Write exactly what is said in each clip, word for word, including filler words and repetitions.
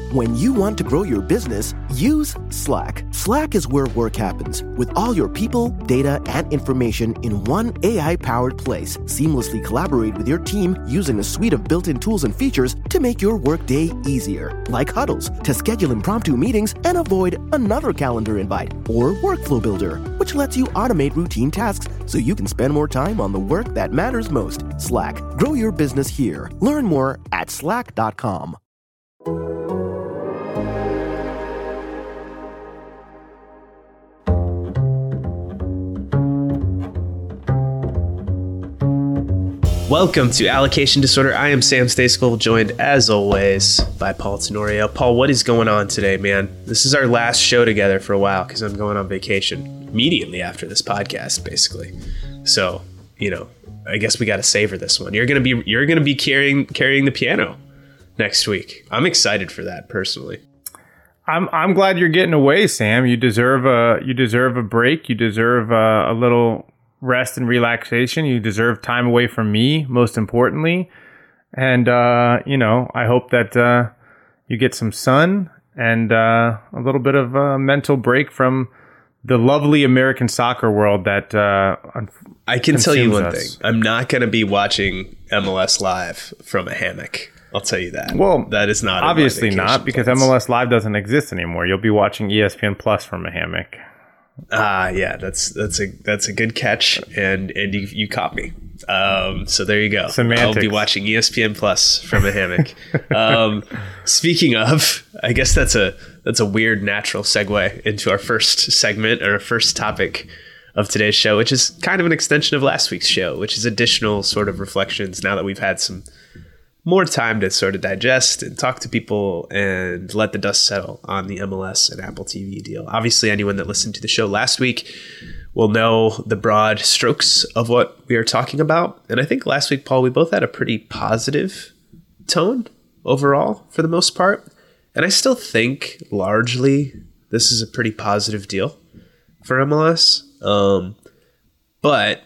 When you want to grow your business, use Slack. Slack is where work happens, with all your people, data, and information in one A I-powered place. Seamlessly collaborate with your team using a suite of built-in tools and features to make your workday easier, like huddles to schedule impromptu meetings and avoid another calendar invite, or Workflow Builder, which lets you automate routine tasks so you can spend more time on the work that matters most. Slack. Grow your business here. Learn more at slack dot com. Welcome to Allocation Disorder. I am Sam Stayskool, joined as always by Paul Tenorio. Paul, what is going on today, man? This is our last show together for a while because I'm going on vacation immediately after this podcast, basically. So, you know, I guess we got to savor this one. You're gonna be you're gonna be carrying carrying the piano next week. I'm excited for that personally. I'm I'm glad you're getting away, Sam. You deserve a you deserve a break. You deserve a, a little rest and relaxation. You deserve time away from me, most importantly. And, uh, you know, I hope that uh, you get some sun and uh, a little bit of a mental break from the lovely American soccer world that uh, I can tell you one us. thing. I'm not going to be watching M L S Live from a hammock. I'll tell you that. Well, that is not obviously not, because plans. M L S Live doesn't exist anymore. You'll be watching E S P N Plus from a hammock. Ah, yeah, that's that's a that's a good catch, and and you you caught me. Um, so there you go. Semantics. I'll be watching E S P N Plus from a hammock. um, speaking of, I guess that's a that's a weird natural segue into our first segment or our first topic of today's show, which is kind of an extension of last week's show, which is additional sort of reflections now that we've had some more time to sort of digest and talk to people and let the dust settle on the M L S and Apple T V deal. Obviously, anyone that listened to the show last week will know the broad strokes of what we are talking about. And I think last week, Paul, we both had a pretty positive tone overall for the most part. And I still think largely this is a pretty positive deal for M L S. Um, but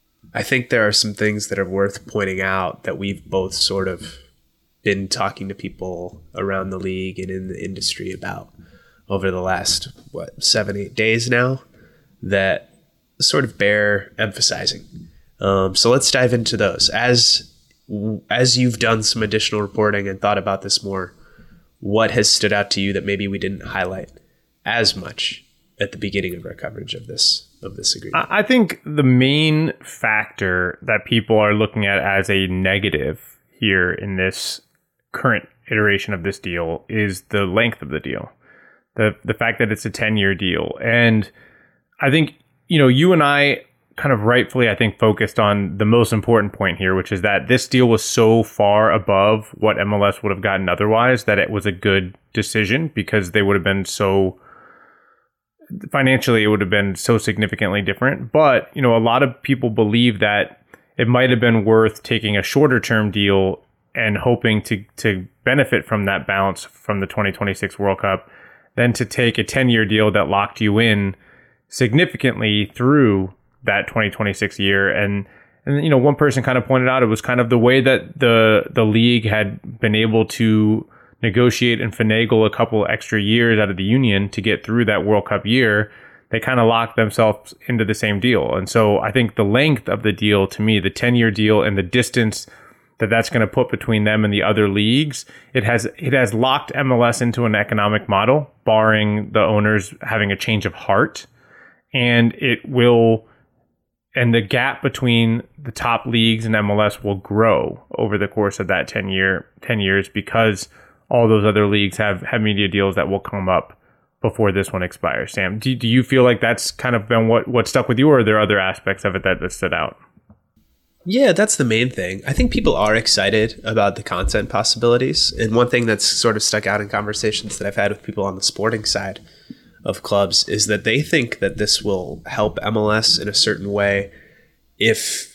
I think there are some things that are worth pointing out that we've both sort of been talking to people around the league and in the industry about over the last, what, seven, eight days now that sort of bear emphasizing. Um, so let's dive into those. As, as you've done some additional reporting and thought about this more, what has stood out to you that maybe we didn't highlight as much at the beginning of our coverage of this of this agreement? I think the main factor that people are looking at as a negative here in this current iteration of this deal is the length of the deal. The the fact that it's a ten-year deal. And I think, you know, you and I kind of rightfully, I think, focused on the most important point here, which is that this deal was so far above what M L S would have gotten otherwise that it was a good decision because they would have been so... financially, it would have been so significantly different. But, you know, a lot of people believe that it might have been worth taking a shorter term deal and hoping to to benefit from that bounce from the twenty twenty-six World Cup than to take a ten-year deal that locked you in significantly through that twenty twenty-six year. And, and you know, one person kind of pointed out it was kind of the way that the the league had been able to negotiate and finagle a couple extra years out of the union to get through that World Cup year. They kind of locked themselves into the same deal. And so I think the length of the deal, to me, the ten-year deal and the distance that that's going to put between them and the other leagues, it has it has locked M L S into an economic model, barring the owners having a change of heart. And it will, and the gap between the top leagues and M L S will grow over the course of that ten year ten years because all those other leagues have, have media deals that will come up before this one expires. Sam, do, do you feel like that's kind of been what, what stuck with you, or are there other aspects of it that, that stood out? Yeah, that's the main thing. I think people are excited about the content possibilities. And one thing that's sort of stuck out in conversations that I've had with people on the sporting side of clubs is that they think that this will help M L S in a certain way if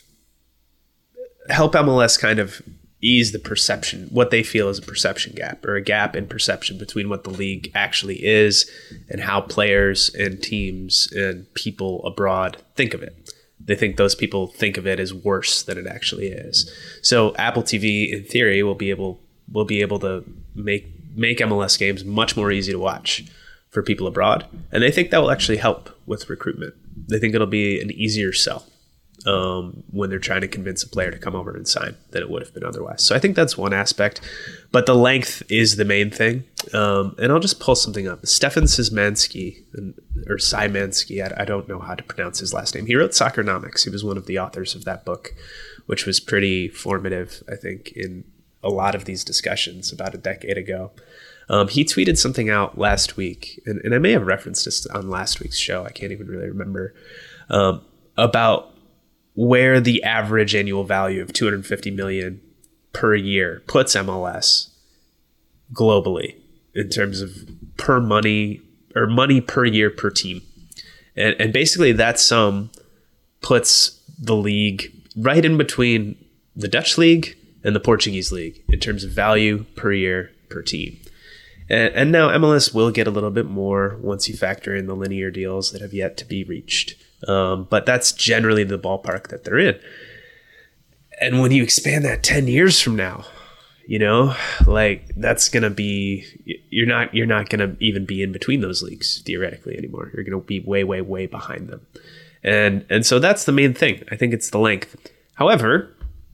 help M L S kind of ease the perception, what they feel is a perception gap or a gap in perception between what the league actually is and how players and teams and people abroad think of it. They think those people think of it as worse than it actually is. So Apple T V, in theory, will be able will be able to make make M L S games much more easy to watch for people abroad. And they think that will actually help with recruitment. They think it'll be an easier sell um, when they're trying to convince a player to come over and sign than it would have been otherwise. So I think that's one aspect. But the length is the main thing. Um, and I'll just pull something up. Stefan Szymanski, or Szymanski, I, I don't know how to pronounce his last name. He wrote Soccernomics. He was one of the authors of that book, which was pretty formative, I think, in a lot of these discussions about a decade ago. Um, he tweeted something out last week, and, and I may have referenced this on last week's show. I can't even really remember, um, about where the average annual value of two hundred fifty million dollars per year puts M L S globally in terms of per money or money per year per team. And, and basically that sum puts the league right in between the Dutch league and the Portuguese league in terms of value per year per team. And, and now M L S will get a little bit more once you factor in the linear deals that have yet to be reached. Um, but that's generally the ballpark that they're in. And when you expand that ten years from now, you know, like that's going to be, you're not, you're not going to even be in between those leagues theoretically anymore. You're going to be way, way, way behind them. And, and so that's the main thing. I think it's the length. However,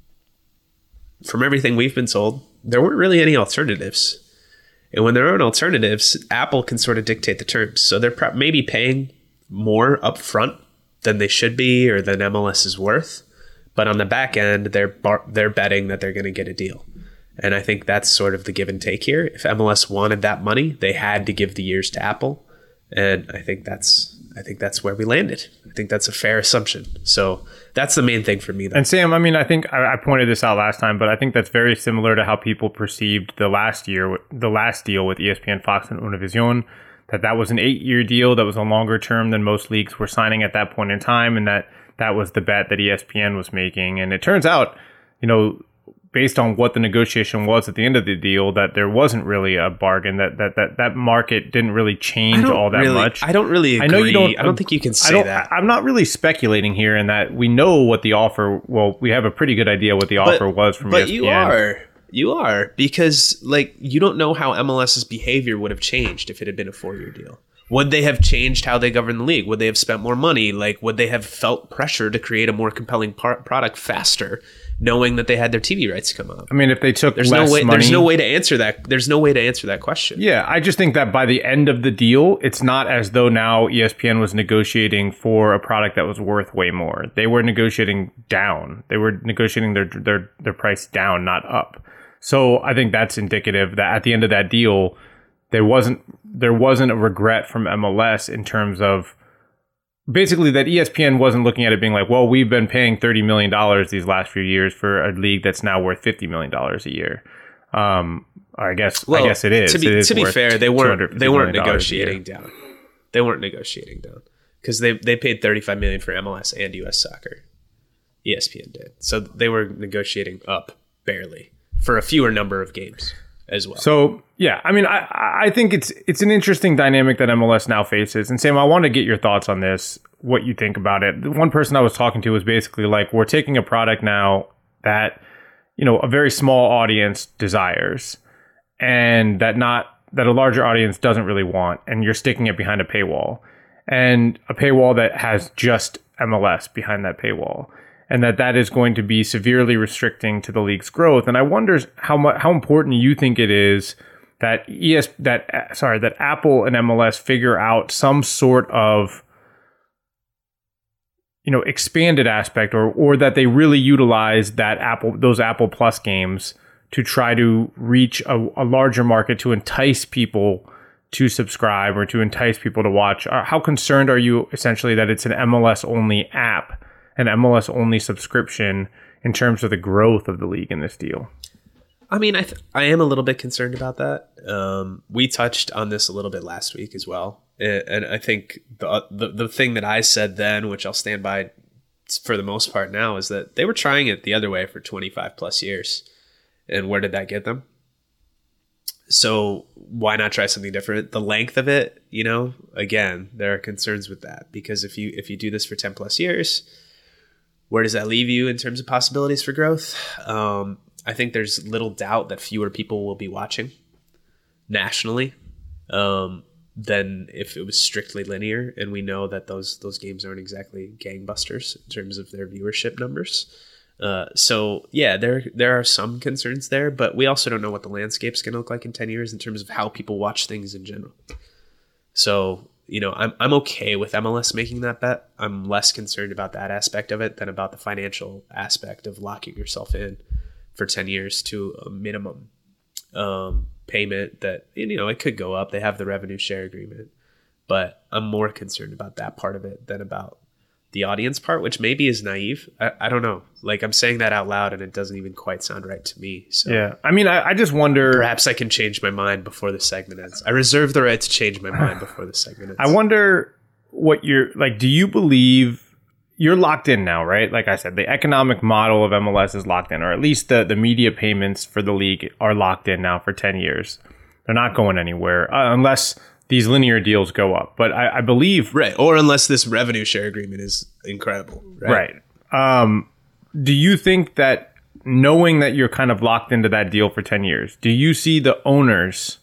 from everything we've been told, there weren't really any alternatives. And when there aren't alternatives, Apple can sort of dictate the terms. So they're pro- maybe paying more upfront than they should be or than M L S is worth. But on the back end, they're bar- they're betting that they're going to get a deal. And I think that's sort of the give and take here. If M L S wanted that money, they had to give the years to Apple. And I think that's I think that's where we landed. I think that's a fair assumption. So that's the main thing for me, though. And Sam, I mean, I think I, I pointed this out last time, but I think that's very similar to how people perceived the last year, the last deal with E S P N, Fox, and Univision, that that was an eight-year deal that was a longer term than most leagues were signing at that point in time, and that that was the bet that E S P N was making. And it turns out, you know, based on what the negotiation was at the end of the deal, that there wasn't really a bargain, that that that, that market didn't really change all that really, much. I don't really agree. I know you don't. I don't think you can say I don't, that. I'm not really speculating here in that we know what the offer, well, we have a pretty good idea what the but, offer was from but E S P N. But you are. You are. Because, like, you don't know how MLS's behavior would have changed if it had been a four-year deal. Would they have changed how they govern the league? Would they have spent more money? Like, would they have felt pressure to create a more compelling par- product faster, knowing that they had their T V rights come up? I mean, if they took there's less no way, money, there's no way to answer that. There's no way to answer that question. Yeah, I just think that by the end of the deal, it's not as though now E S P N was negotiating for a product that was worth way more. They were negotiating down. They were negotiating their their their price down, not up. So I think that's indicative that at the end of that deal, there wasn't there wasn't a regret from M L S in terms of basically that E S P N wasn't looking at it being like, well, we've been paying thirty million dollars these last few years for a league that's now worth fifty million dollars a year. Um, I guess well, I guess it is. To be, it is to be fair, they weren't they weren't negotiating down. They weren't negotiating down because they they paid thirty-five million dollars for M L S and U S Soccer. E S P N did, so they were negotiating up barely for a fewer number of games as well. So yeah, I mean, I I think it's it's an interesting dynamic that M L S now faces. And Sam, I want to get your thoughts on this, what you think about it. The one person I was talking to was basically like, we're taking a product now that, you know, a very small audience desires, and that not that a larger audience doesn't really want, and you're sticking it behind a paywall, and a paywall that has just M L S behind that paywall. And that that is going to be severely restricting to the league's growth. And I wonder how much, how important you think it is that E S that sorry that Apple and M L S figure out some sort of, you know, expanded aspect, or or that they really utilize that Apple those Apple Plus games to try to reach a, a larger market, to entice people to subscribe or to entice people to watch. How concerned are you essentially that it's an M L S only app, an M L S only subscription, in terms of the growth of the league in this deal? I mean, I th- I am a little bit concerned about that. Um, we touched on this a little bit last week as well, and, and I think the, the the thing that I said then, which I'll stand by for the most part now, is that they were trying it the other way for twenty-five plus years, and where did that get them? So why not try something different? The length of it, you know, again, there are concerns with that, because if you if you do this for ten plus years, where does that leave you in terms of possibilities for growth? Um, I think there's little doubt that fewer people will be watching, nationally um, than if it was strictly linear. And we know that those those games aren't exactly gangbusters in terms of their viewership numbers. Uh, so yeah, there there are some concerns there, but we also don't know what the landscape's going to look like in ten years in terms of how people watch things in general. So, you know, I'm I'm okay with M L S making that bet. I'm less concerned about that aspect of it than about the financial aspect of locking yourself in for ten years to a minimum um, payment that, you know, it could go up. They have the revenue share agreement, but I'm more concerned about that part of it than about the audience part, which maybe is naive. I, I don't know. Like, I'm saying that out loud and it doesn't even quite sound right to me. So yeah. I mean, I, I just wonder. Perhaps I can change my mind before the segment ends. I reserve the right to change my mind before the segment ends. I wonder what you're like. Do you believe you're locked in now, right? Like I said, the economic model of M L S is locked in, or at least the, the media payments for the league are locked in now for ten years. They're not going anywhere uh, unless these linear deals go up. But I, I believe... Right. Or unless this revenue share agreement is incredible. Right. Right. Um, do you think that knowing that you're kind of locked into that deal for ten years, do you see the owners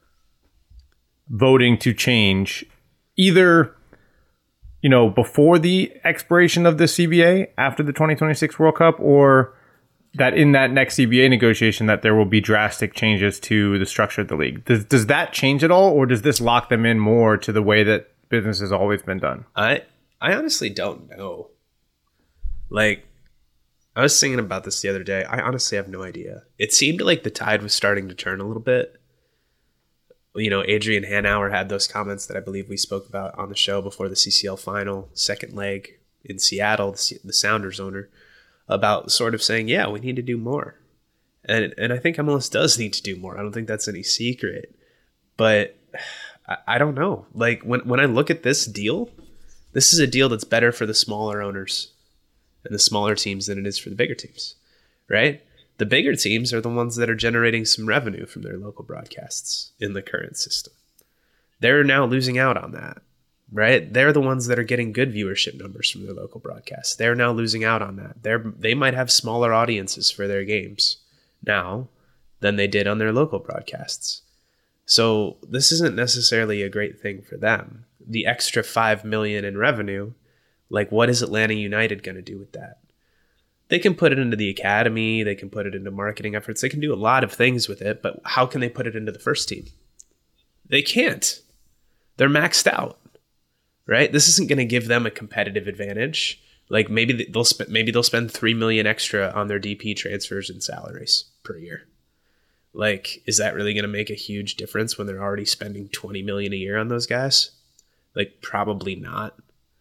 voting to change either, you know, before the expiration of the C B A after the twenty twenty-six World Cup, or that in that next C B A negotiation that there will be drastic changes to the structure of the league? Does does that change at all, or does this lock them in more to the way that business has always been done? I I honestly don't know. Like, I was thinking about this the other day. I honestly have no idea. It seemed like the tide was starting to turn a little bit. You know, Adrian Hanauer had those comments that I believe we spoke about on the show before the C C L final, second leg in Seattle, the, the Sounders owner, about sort of saying, yeah, we need to do more. And and I think M L S does need to do more. I don't think that's any secret. But I, I don't know. Like, when, when I look at this deal, this is a deal that's better for the smaller owners and the smaller teams than it is for the bigger teams, right? The bigger teams are the ones that are generating some revenue from their local broadcasts in the current system. They're now losing out on that. Right? They're the ones that are getting good viewership numbers from their local broadcasts. They're now losing out on that. They're, they might have smaller audiences for their games now than they did on their local broadcasts. So this isn't necessarily a great thing for them. The extra five million dollars in revenue, like, what is Atlanta United going to do with that? They can put it into the academy. They can put it into marketing efforts. They can do a lot of things with it, but how can they put it into the first team? They can't. They're maxed out. Right? This isn't going to give them a competitive advantage. Like, maybe they'll spend maybe they'll spend three million extra on their D P transfers and salaries per year. Like, is that really going to make a huge difference when they're already spending twenty million a year on those guys? Like, probably not.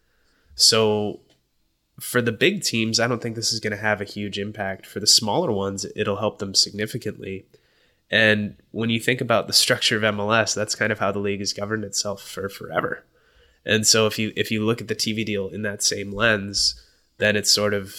So for the big teams, I don't think this is going to have a huge impact. For the smaller ones, it'll help them significantly. And when you think about the structure of M L S, that's kind of how the league has governed itself for forever. And so if you if you look at the T V deal in that same lens, then it's sort of,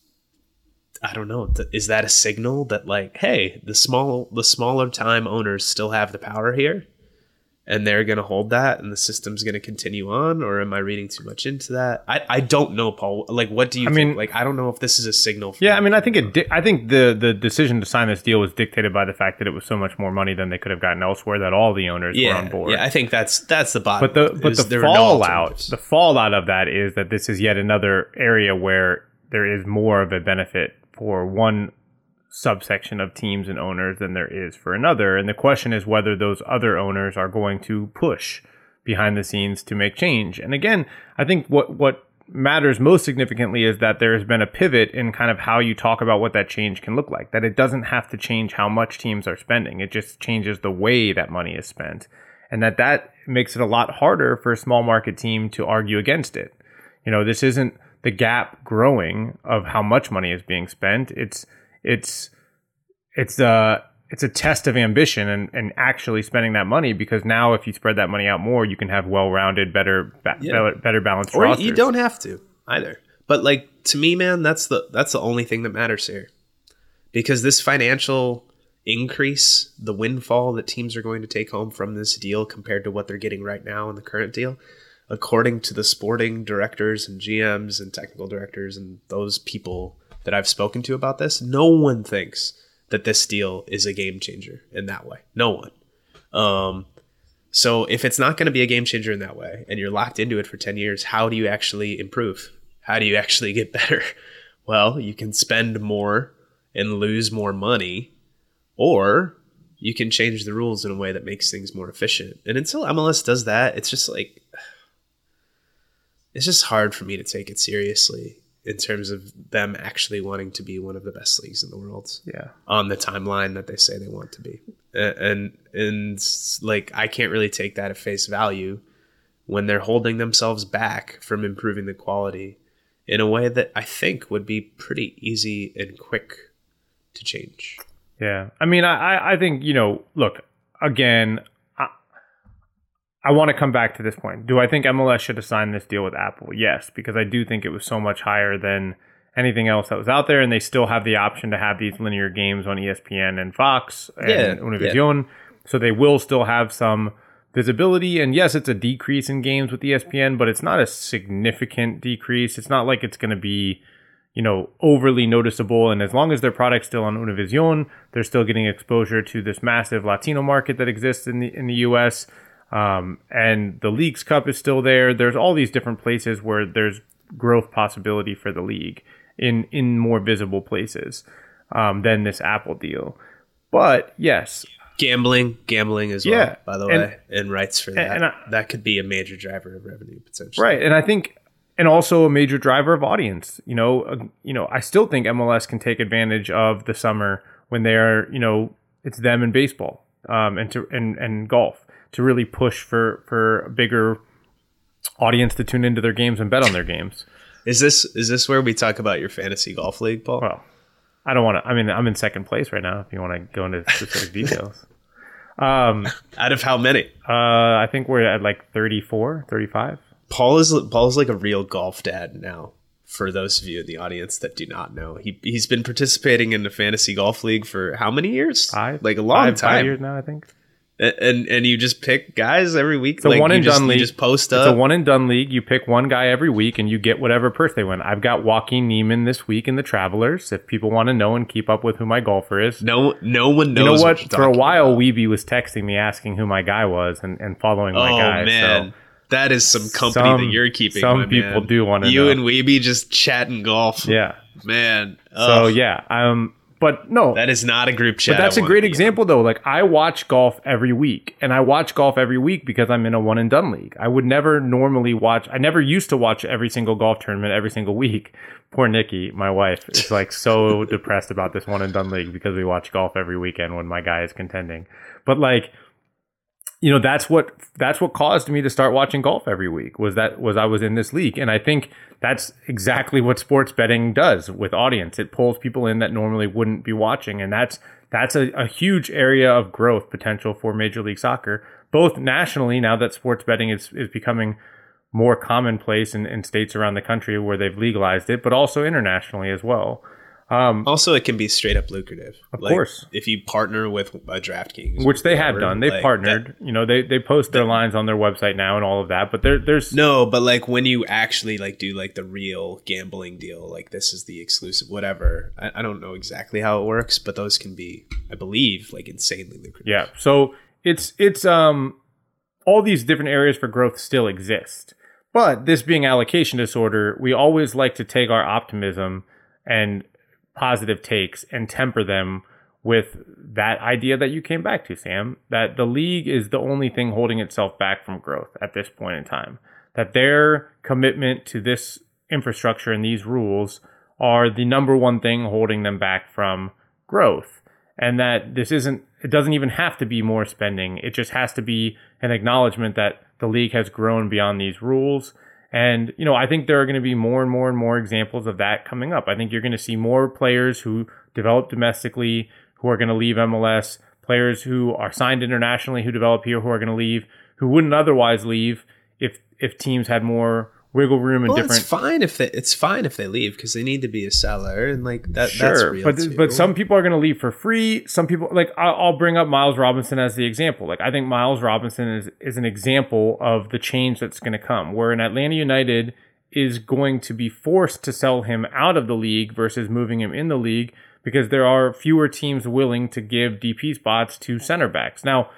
I don't know, is that a signal that, like, hey, the small the smaller time owners still have the power here and they're going to hold that and the system's going to continue on? Or am I reading too much into that? I, I don't know, Paul. Like, what do you I think? mean, like, I don't know if this is a signal. For yeah, I mean, I think it. Di- I think the the decision to sign this deal was dictated by the fact that it was so much more money than they could have gotten elsewhere, that all the owners yeah, were on board. Yeah, I think that's that's the bottom. But the but is the there were no fallout alternatives. the fallout of that is that this is yet another area where there is more of a benefit for one subsection of teams and owners than there is for another. And the question is whether those other owners are going to push behind the scenes to make change. And again, I think what what matters most significantly is that there has been a pivot in kind of how you talk about what that change can look like, that it doesn't have to change how much teams are spending. It just changes the way that money is spent. And that that makes it a lot harder for a small market team to argue against it. You know, this isn't the gap growing of how much money is being spent. It's It's it's a it's a test of ambition and, and actually spending that money, because now if you spread that money out more, you can have well-rounded, better ba- Yeah. better, better balanced Or rosters. you don't have to either. But, like, to me, man, that's the that's the only thing that matters here, because this financial increase, the windfall that teams are going to take home from this deal compared to what they're getting right now in the current deal, according to the sporting directors and G Ms and technical directors and those people that I've spoken to about this, no one thinks that this deal is a game changer in that way. No one. Um, so if it's not going to be a game changer in that way, and you're locked into it for ten years, how do you actually improve? How do you actually get better? Well, you can spend more and lose more money, or you can change the rules in a way that makes things more efficient. And until M L S does that, it's just like, it's just hard for me to take it seriously in terms of them actually wanting to be one of the best leagues in the world. Yeah. On the timeline that they say they want to be. And, and like, I can't really take that at face value when they're holding themselves back from improving the quality in a way that I think would be pretty easy and quick to change. Yeah. I mean, I, I think, you know, look, again, I, I want to come back to this point. Do I think M L S should have signed this deal with Apple? Yes, because I do think it was so much higher than anything else that was out there, and they still have the option to have these linear games on E S P N and Fox and yeah, Univision. Yeah. So they will still have some visibility. And yes, it's a decrease in games with E S P N, but it's not a significant decrease. It's not like it's going to be, you know, overly noticeable. And as long as their product's still on Univision, they're still getting exposure to this massive Latino market that exists in the in the U S. Um, and the Leagues Cup is still there. There's all these different places where there's growth possibility for the league in in more visible places um, than this Apple deal. But yes, gambling, gambling as well. Yeah, by the and, way, and rights for that. And I, that could be a major driver of revenue potentially. Right, and I think. And also a major driver of audience. You know, uh, you know, I still think M L S can take advantage of the summer when they are, you know, it's them and baseball um, and to and, and golf to really push for for a bigger audience to tune into their games and bet on their games. Is this is this where we talk about your fantasy golf league, Paul? Well, I don't want to. I mean, I'm in second place right now. If you want to go into specific details, um, out of how many? Uh, I think we're at like thirty-four, thirty-five. Paul is Paul is like a real golf dad now. For those of you in the audience that do not know, he he's been participating in the fantasy golf league for how many years? Five, like a long five, time. Five years now, I think. And and, and you just pick guys every week. It's a like, one and just, done league. You just post it's up. It's a one and done league. You pick one guy every week, and you get whatever purse they win. I've got Joaquin Neiman this week in the Travelers. If people want to know and keep up with who my golfer is, no, no one knows. You know what? what For a while, about. Weeby was texting me asking who my guy was and, and following my oh, guy. Oh man. So. That is some company some, that you're keeping. Some my people man. do want to you know. and Weeby just chatting golf. Yeah, man. Ugh. So yeah, um, but no, that is not a group chat. But that's I a great example, though. Like I watch golf every week, and I watch golf every week because I'm in a one and done league. I would never normally watch. I never used to watch every single golf tournament every single week. Poor Nikki, my wife, is like so depressed about this one and done league because we watch golf every weekend when my guy is contending. But like. You know, that's what that's what caused me to start watching golf every week was that was I was in this league. And I think that's exactly what sports betting does with audience. It pulls people in that normally wouldn't be watching. And that's that's a, a huge area of growth potential for Major League Soccer, both nationally now that sports betting is, is becoming more commonplace in, in states around the country where they've legalized it, but also internationally as well. Um, also, it can be straight up lucrative. Of like, course. If you partner with a DraftKings. Which they have done. They've like partnered. That, you know, they, they post their lines on their website now and all of that. But there there's... No, but like when you actually like do like the real gambling deal, like this is the exclusive whatever. I, I don't know exactly how it works, but those can be, I believe, like insanely lucrative. Yeah. So it's, it's um all these different areas for growth still exist. But this being allocation disorder, we always like to take our optimism and positive takes and temper them with that idea that you came back to, Sam, that the league is the only thing holding itself back from growth at this point in time, that their commitment to this infrastructure and these rules are the number one thing holding them back from growth, and that this isn't, it doesn't even have to be more spending. It just has to be an acknowledgement that the league has grown beyond these rules. And, you know, I think there are going to be more and more and more examples of that coming up. I think you're going to see more players who develop domestically who are going to leave M L S, players who are signed internationally who develop here who are going to leave, who wouldn't otherwise leave if if teams had more wiggle room and well, different. It's fine if they, it's fine if they leave because they need to be a seller and like that. Sure, that's real but too. but some people are going to leave for free. Some people like I'll, I'll bring up Miles Robinson as the example. Like I think Miles Robinson is is an example of the change that's going to come, where an Atlanta United is going to be forced to sell him out of the league versus moving him in the league because there are fewer teams willing to give D P spots to center backs. Now,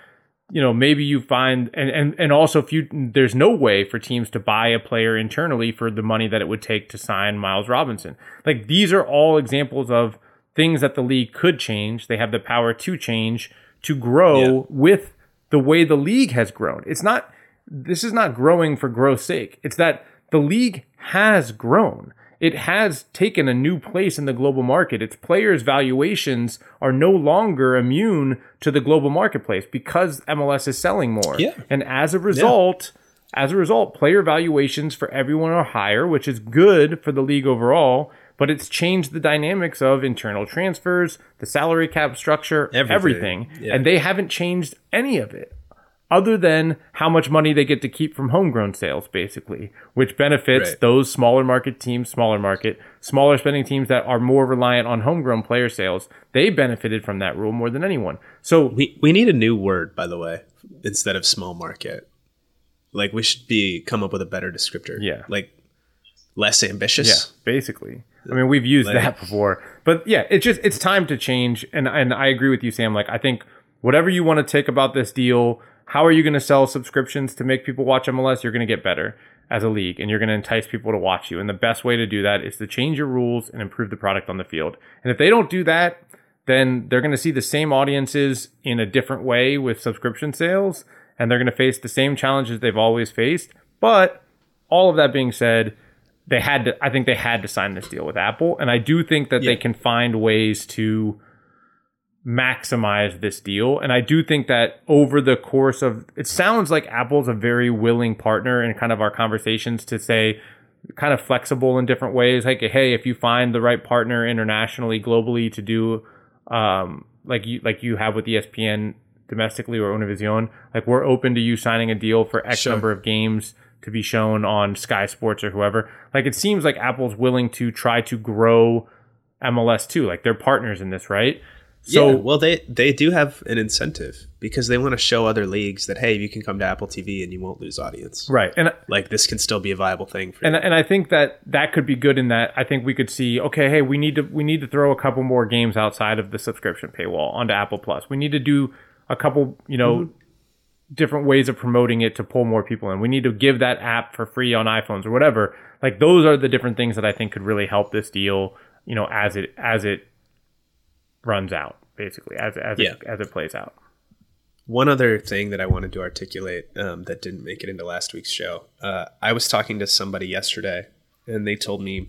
you know, maybe you find, and, and, and also if you, there's no way for teams to buy a player internally for the money that it would take to sign Miles Robinson. Like, these are all examples of things that the league could change. They have the power to change, to grow yeah. with the way the league has grown. It's not, this is not growing for growth's sake. It's that the league has grown. It has taken a new place in the global market. Its players' valuations are no longer immune to the global marketplace because M L S is selling more. Yeah. And as a result, yeah. as a result, player valuations for everyone are higher, which is good for the league overall, but it's changed the dynamics of internal transfers, the salary cap structure, everything. everything. Yeah. And they haven't changed any of it, other than how much money they get to keep from homegrown sales, basically, which benefits right. those smaller market teams, smaller market, smaller spending teams that are more reliant on homegrown player sales. They benefited from that rule more than anyone. So we, we need a new word, by the way, instead of small market. Like, we should be come up with a better descriptor. Yeah. Like, less ambitious. Yeah, basically. I mean, we've used like, that before. But yeah, it's just, it's time to change. And, and I agree with you, Sam. Like, I think whatever you want to take about this deal, how are you going to sell subscriptions to make people watch M L S? You're going to get better as a league, and you're going to entice people to watch you. And the best way to do that is to change your rules and improve the product on the field. And if they don't do that, then they're going to see the same audiences in a different way with subscription sales, and they're going to face the same challenges they've always faced. But all of that being said, they had to, I think they had to sign this deal with Apple. And I do think that yeah. they can find ways to maximize this deal. And I do think that over the course of, it sounds like Apple's a very willing partner in kind of our conversations to say, kind of flexible in different ways. Like, hey, if you find the right partner internationally, globally to do, um, like you, like you have with E S P N domestically or Univision, like we're open to you signing a deal for X sure. number of games to be shown on Sky Sports or whoever. Like, it seems like Apple's willing to try to grow M L S too. Like, they're partners in this, right? So, yeah, well, they, they do have an incentive because they want to show other leagues that, hey, you can come to Apple T V and you won't lose audience. Right. And like, this can still be a viable thing for and, you. And I think that that could be good in that I think we could see, okay, hey, we need to we need to throw a couple more games outside of the subscription paywall onto Apple Plus. We need to do a couple, you know, mm-hmm. different ways of promoting it to pull more people in. We need to give that app for free on iPhones or whatever. Like, those are the different things that I think could really help this deal, you know, as it as it runs out. Basically, as as yeah. it, as it plays out. One other thing that I wanted to articulate um, that didn't make it into last week's show. Uh, I was talking to somebody yesterday, and they told me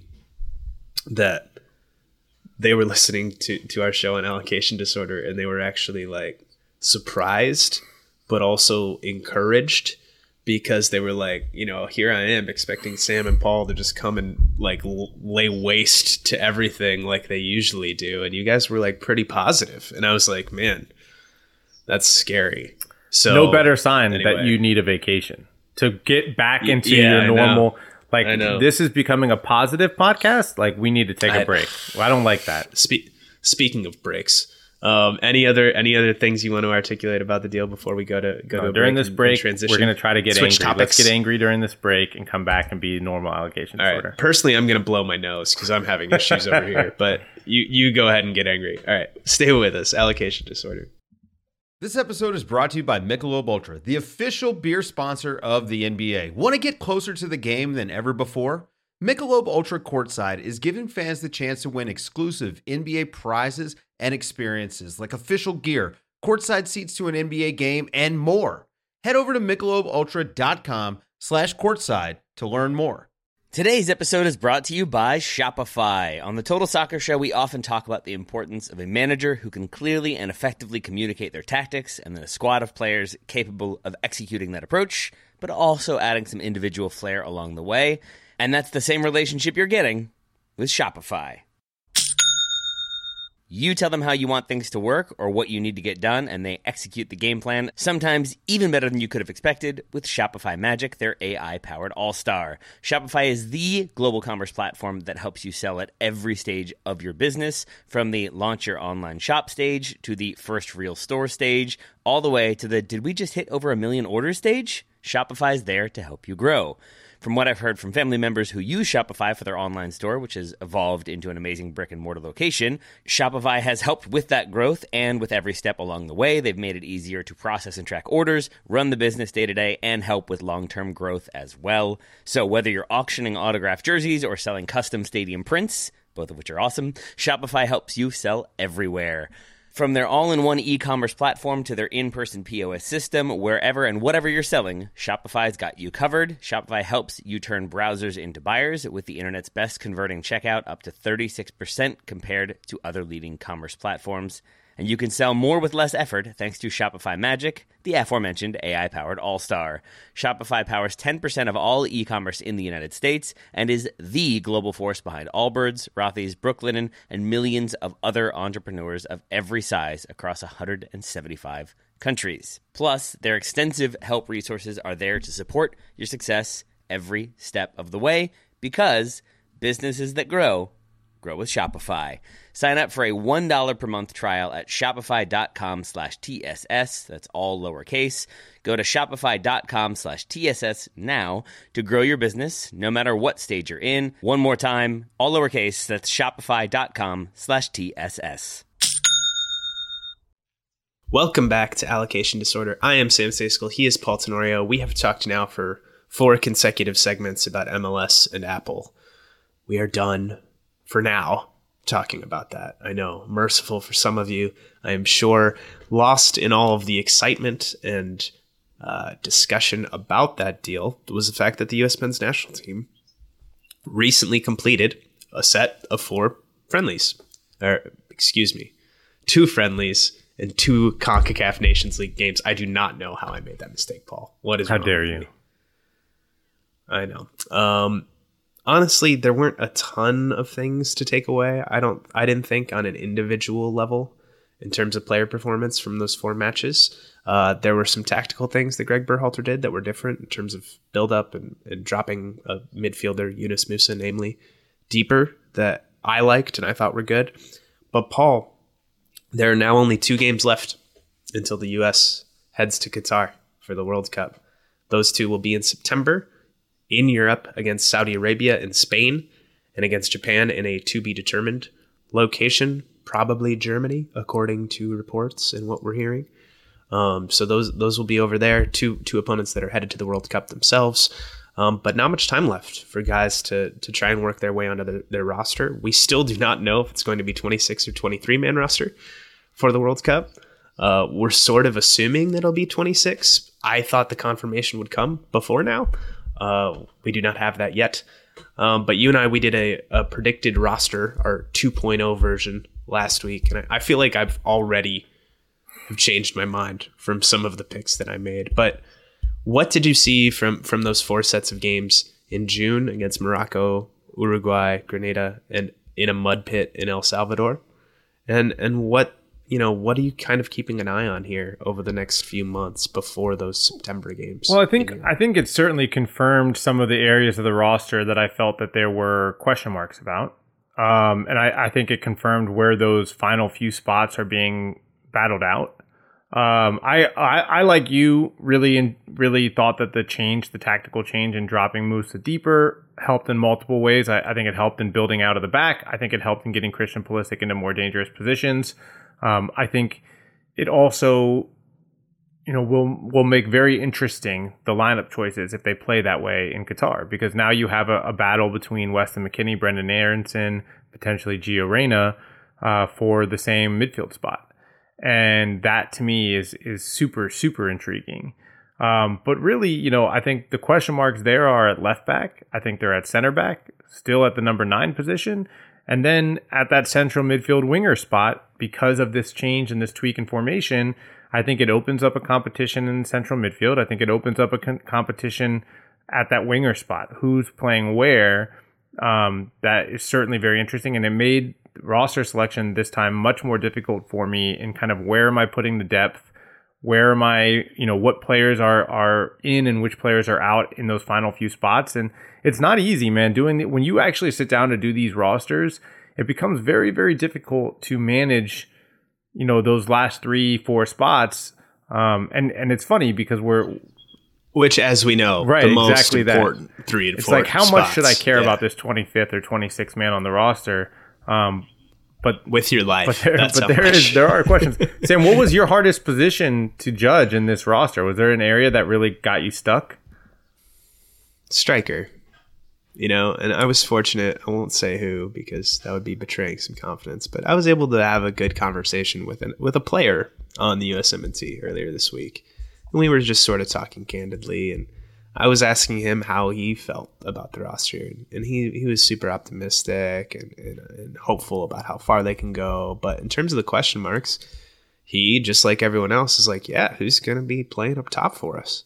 that they were listening to, to our show on allocation disorder, and they were actually like surprised, but also encouraged, because they were like, you know, here I am expecting Sam and Paul to just come and like l- lay waste to everything like they usually do. And you guys were like pretty positive. And I was like, man, that's scary. So no better sign anyway. that you need a vacation to get back into yeah, your normal. Like, this is becoming a positive podcast. Like, we need to take a I, break. Well, I don't like that. Spe- speaking of breaks, Um, any other any other things you want to articulate about the deal before we go to go no, to during break this break? And, and we're going to try to get Switch angry. Topics. Let's get angry during this break and come back and be normal allocation All disorder. Right. Personally, I'm going to blow my nose because I'm having issues over here. But you you go ahead and get angry. All right, stay with us. Allocation disorder. This episode is brought to you by Michelob Ultra, the official beer sponsor of the N B A. Want to get closer to the game than ever before? Michelob Ultra Courtside is giving fans the chance to win exclusive N B A prizes and experiences like official gear, courtside seats to an N B A game, and more. Head over to michelobultra.com slash courtside to learn more. Today's episode is brought to you by Shopify. On the Total Soccer Show, we often talk about the importance of a manager who can clearly and effectively communicate their tactics, and then a squad of players capable of executing that approach, but also adding some individual flair along the way. And that's the same relationship you're getting with Shopify. You tell them how you want things to work or what you need to get done, and they execute the game plan, sometimes even better than you could have expected, with Shopify Magic, their A I-powered all-star. Shopify is the global commerce platform that helps you sell at every stage of your business, from the launch your online shop stage to the first real store stage, all the way to the did we just hit over a million orders stage? Shopify's there to help you grow. From what I've heard from family members who use Shopify for their online store, which has evolved into an amazing brick and mortar location, Shopify has helped with that growth, and with every step along the way, they've made it easier to process and track orders, run the business day to day, and help with long-term growth as well. So whether you're auctioning autographed jerseys or selling custom stadium prints, both of which are awesome, Shopify helps you sell everywhere. From their all-in-one e-commerce platform to their in-person P O S system, wherever and whatever you're selling, Shopify's got you covered. Shopify helps you turn browsers into buyers with the internet's best converting checkout, up to thirty-six percent compared to other leading commerce platforms. And you can sell more with less effort thanks to Shopify Magic, the aforementioned A I-powered all-star. Shopify powers ten percent of all e-commerce in the United States and is the global force behind Allbirds, Rothy's, Brooklinen, and millions of other entrepreneurs of every size across one hundred seventy-five countries. Plus, their extensive help resources are there to support your success every step of the way, because businesses that grow, grow with Shopify. Sign up for a one dollar per month trial at shopify.com slash TSS. That's all lowercase. Go to shopify.com slash TSS now to grow your business, no matter what stage you're in. One more time, all lowercase. That's shopify.com slash TSS. Welcome back to Allocation Disorder. I am Sam Saskel. He is Paul Tenorio. We have talked now for four consecutive segments about M L S and Apple. We are done for now talking about that. I know, merciful for some of you, I am sure, lost in all of the excitement and uh, discussion about that deal was the fact that the U S men's national team recently completed a set of four friendlies, or excuse me, two friendlies and two CONCACAF Nations League games. I do not know how I made that mistake, Paul. What is How wrong dare with you? me? I know. Um, Honestly, there weren't a ton of things to take away. I don't. I didn't think on an individual level in terms of player performance from those four matches. Uh, there were some tactical things that Greg Berhalter did that were different in terms of build-up and, and dropping a midfielder, Yunus Musa, namely, deeper, that I liked and I thought were good. But Paul, there are now only two games left until the U S heads to Qatar for the World Cup. Those two will be in September, in Europe against Saudi Arabia and Spain, and against Japan in a to-be-determined location, probably Germany, according to reports and what we're hearing. Um, so those those will be over there, two two opponents that are headed to the World Cup themselves. Um, but not much time left for guys to to try and work their way onto the, their roster. We still do not know if it's going to be twenty-six or twenty-three man roster for the World Cup. Uh, we're sort of assuming that it'll be twenty-six. I thought the confirmation would come before now. Uh, we do not have that yet. Um, but you and I, we did a, a predicted roster, our two point oh version last week. And I, I feel like I've already have changed my mind from some of the picks that I made. But what did you see from, from those four sets of games in June against Morocco, Uruguay, Grenada, and in a mud pit in El Salvador? And and what you know, what are you kind of keeping an eye on here over the next few months before those September games? Well, I think I think it certainly confirmed some of the areas of the roster that I felt that there were question marks about. Um, and I, I think it confirmed where those final few spots are being battled out. Um, I, I, I, like you, really in, really thought that the change, the tactical change in dropping Musa deeper helped in multiple ways. I, I think it helped in building out of the back. I think it helped in getting Christian Pulisic into more dangerous positions. Um, I think it also, you know, will will make very interesting the lineup choices if they play that way in Qatar, because now you have a, a battle between Weston McKennie, Brendan Aronson, potentially Gio Reyna uh, for the same midfield spot, and that to me is is super super intriguing. Um, but really, you know, I think the question marks there are at left back. I think they're at center back, still at the number nine position. And then at that central midfield winger spot, because of this change and this tweak in formation, I think it opens up a competition in central midfield. I think it opens up a con- competition at that winger spot. Who's playing where? Um, that is certainly very interesting. And it made roster selection this time much more difficult for me in kind of where am I putting the depth? Where am I, you know, what players are are in and which players are out in those final few spots? And it's not easy, man. Doing the, when you actually sit down to do these rosters, it becomes very, very difficult to manage, you know, those last three, four spots Um, and, and it's funny because we're... Which, as we know, right, the most exactly important that. three and it's four like, how spots. much should I care yeah. about this twenty-fifth or twenty-sixth man on the roster? Um, but With your life, but there, that's but how there, much. is, there are questions. Sam, what was your hardest position to judge in this roster? Was there an area that really got you stuck? Striker. You know, and I was fortunate, I won't say who because that would be betraying some confidence, but I was able to have a good conversation with an, with a player on the U S M N T earlier this week. And we were just sort of talking candidly, and I was asking him how he felt about the roster, and he, he was super optimistic and, and, and hopeful about how far they can go. But in terms of the question marks, he, just like everyone else, is like, yeah, who's going to be playing up top for us?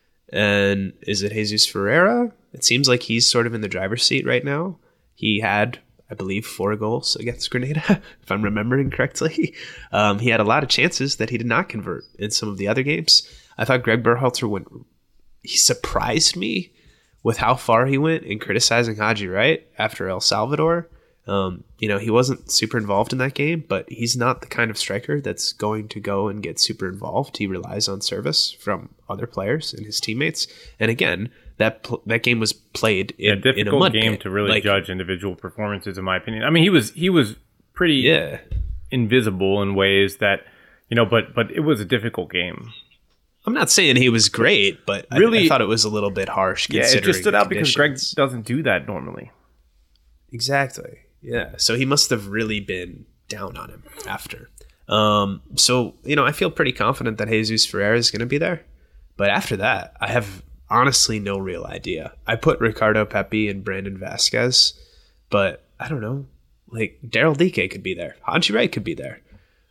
And is it Jesus Ferreira? It seems like he's sort of in the driver's seat right now. He had, I believe, four goals against Grenada, if I'm remembering correctly. Um, he had a lot of chances that he did not convert in some of the other games. I thought Greg Berhalter went, he surprised me with how far he went in criticizing Haji Wright after El Salvador. Um, you know, he wasn't super involved in that game, but he's not the kind of striker that's going to go and get super involved. He relies on service from other players and his teammates. And again, that pl- that game was played in, a difficult in a mud game pit. to really like, judge individual performances, in my opinion. I mean, he was he was pretty yeah. invisible in ways that, you know, but but it was a difficult game. I'm not saying he was great, but really, I, I thought it was a little bit harsh. Yeah, it just stood out because Greg doesn't do that normally. Exactly. Yeah. So he must have really been down on him after. Um, so, you know, I feel pretty confident that Jesus Ferreira is going to be there. But after that, I have honestly no real idea. I put Ricardo Pepi and Brandon Vasquez, but I don't know. Like, Daryl Dike could be there. Haji Wright could be there.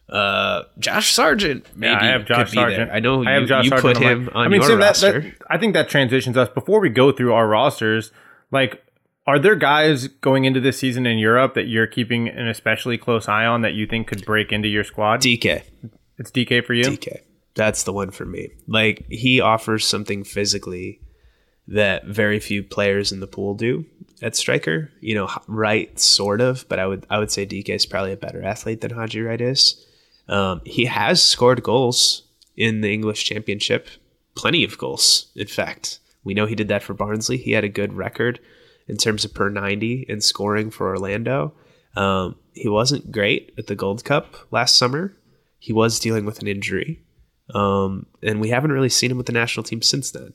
Uh, Josh Sargent, maybe. Yeah, I have Josh Sargent. I know I have you, Josh you Sargent put on him my, on I mean, your Sam, roster. That, that, I think that transitions us. Before we go through our rosters, like, are there guys going into this season in Europe that you're keeping an especially close eye on that you think could break into your squad? D K. It's D K for you? D K. That's the one for me. Like, he offers something physically that very few players in the pool do at striker. You know, Wright sort of, but I would I would say D K is probably a better athlete than Haji Wright is. Um, he has scored goals in the English Championship, plenty of goals. In fact, we know he did that for Barnsley. He had a good record in terms of per ninety in scoring for Orlando. Um, he wasn't great at the Gold Cup last summer. He was dealing with an injury. Um, and we haven't really seen him with the national team since then.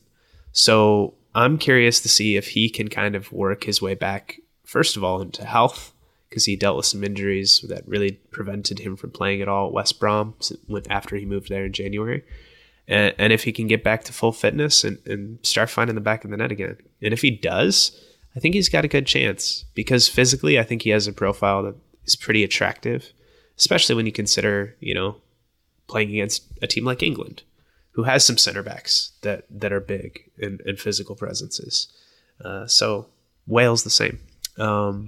So I'm curious to see if he can kind of work his way back, first of all, into health, because he dealt with some injuries that really prevented him from playing at all at West Brom after he moved there in January. And, and if he can get back to full fitness and, and start finding the back of the net again. And if he does, I think he's got a good chance, because physically I think he has a profile that is pretty attractive, especially when you consider, you know, playing against a team like England, who has some center backs that, that are big and, and physical presences. Uh, so Wales the same. Um,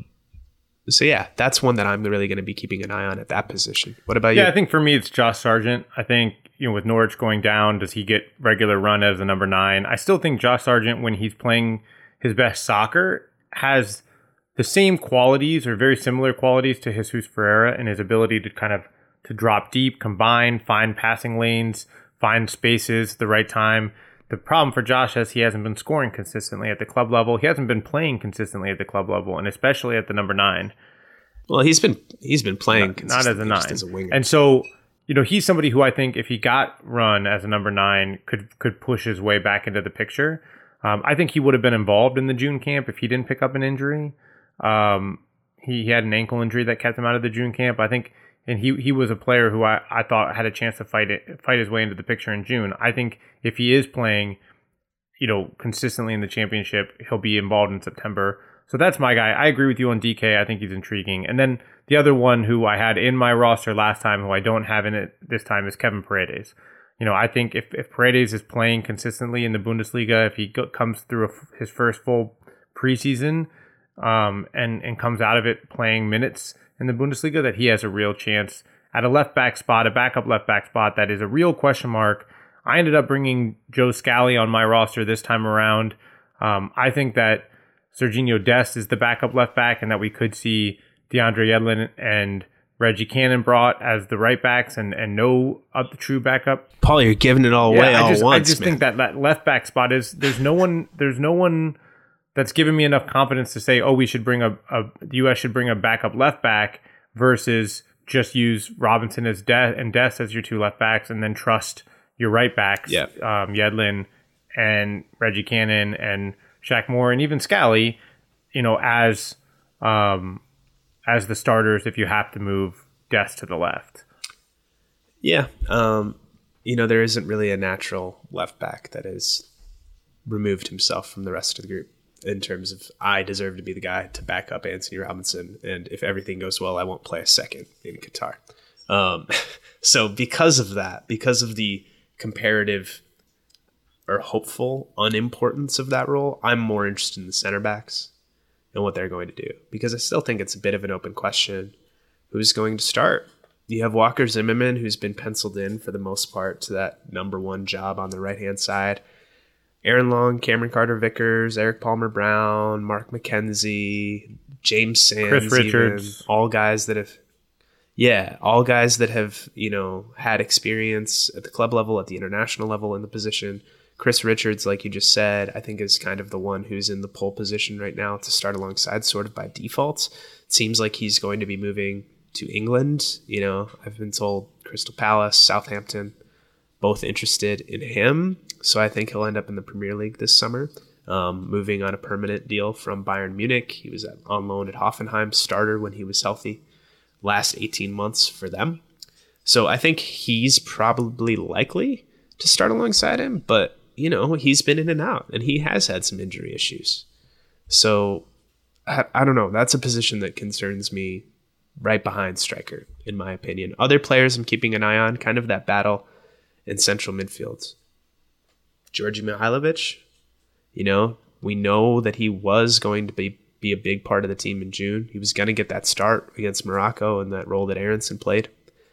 so yeah, that's one that I'm really going to be keeping an eye on at that position. What about yeah, you? Yeah, I think for me it's Josh Sargent. I think, you know, with Norwich going down, does he get regular run as a number nine? I still think Josh Sargent, when he's playing his best soccer, has the same qualities or very similar qualities to Jesus Ferreira in his ability to kind of to drop deep, combine, find passing lanes, find spaces at the right time. The problem for Josh is he hasn't been scoring consistently at the club level. He hasn't been playing consistently at the club level, and especially at the number nine. Well, he's been he's been playing not, not as a nine, as a winger. And so, you know, he's somebody who I think if he got run as a number nine could could push his way back into the picture. Um, I think he would have been involved in the June camp if he didn't pick up an injury. Um, he, he had an ankle injury that kept him out of the June camp. I think. And he he was a player who I, I thought had a chance to fight it, fight his way into the picture in June. I think if he is playing, you know, consistently in the championship, he'll be involved in September. So that's my guy. I agree with you on D K. I think he's intriguing. And then the other one who I had in my roster last time, who I don't have in it this time, is Kevin Paredes. You know, I think if, if Paredes is playing consistently in the Bundesliga, if he go, comes through a, his first full preseason um, and, and comes out of it playing minutes in the Bundesliga, that he has a real chance at a left back spot, a backup left back spot that is a real question mark. I ended up bringing Joe Scally on my roster this time around. Um, I think that Serginho Dest is the backup left back, and that we could see DeAndre Yedlin and Reggie Cannon brought as the right backs and, and no up the true backup. Paul, you're giving it all away yeah, all I just, once. I just man. think that that left back spot is there's no one there's no one that's given me enough confidence to say, oh, we should bring a, a the U S should bring a backup left back versus just use Robinson as De- and Dest as your two left backs and then trust your right backs, yeah. um, Yedlin and Reggie Cannon and Shaq Moore and even Scally, you know, as um, as the starters if you have to move Dest to the left. Yeah. Um, you know, there isn't really a natural left back that has removed himself from the rest of the group in terms of I deserve to be the guy to back up Anthony Robinson. And if everything goes well, I won't play a second in Qatar. Um, so because of that, because of the comparative or hopeful unimportance of that role, I'm more interested in the center backs and what they're going to do, because I still think it's a bit of an open question. Who's going to start? You have Walker Zimmerman, who's been penciled in for the most part to that number one job on the right-hand side. Aaron Long, Cameron Carter-Vickers, Eric Palmer-Brown, Mark McKenzie, James Sands, Chris Richards. Even, all guys that have, yeah, all guys that have, you know, had experience at the club level, at the international level in the position. Chris Richards, like you just said, I think is kind of the one who's in the pole position right now to start alongside sort of by default. It seems like he's going to be moving to England. You know, I've been told Crystal Palace, Southampton, both interested in him. So I think he'll end up in the Premier League this summer, um, moving on a permanent deal from Bayern Munich. He was at, on loan at Hoffenheim, starter when he was healthy, last eighteen months for them. So I think he's probably likely to start alongside him, but, you know, he's been in and out, and he has had some injury issues. So I, I don't know. That's a position that concerns me right behind striker, in my opinion. Other players I'm keeping an eye on, kind of that battle in central midfield. Georgi Mihailovic, you know, we know that he was going to be, be a big part of the team in June. He was going to get that start against Morocco in that role that Aronson played.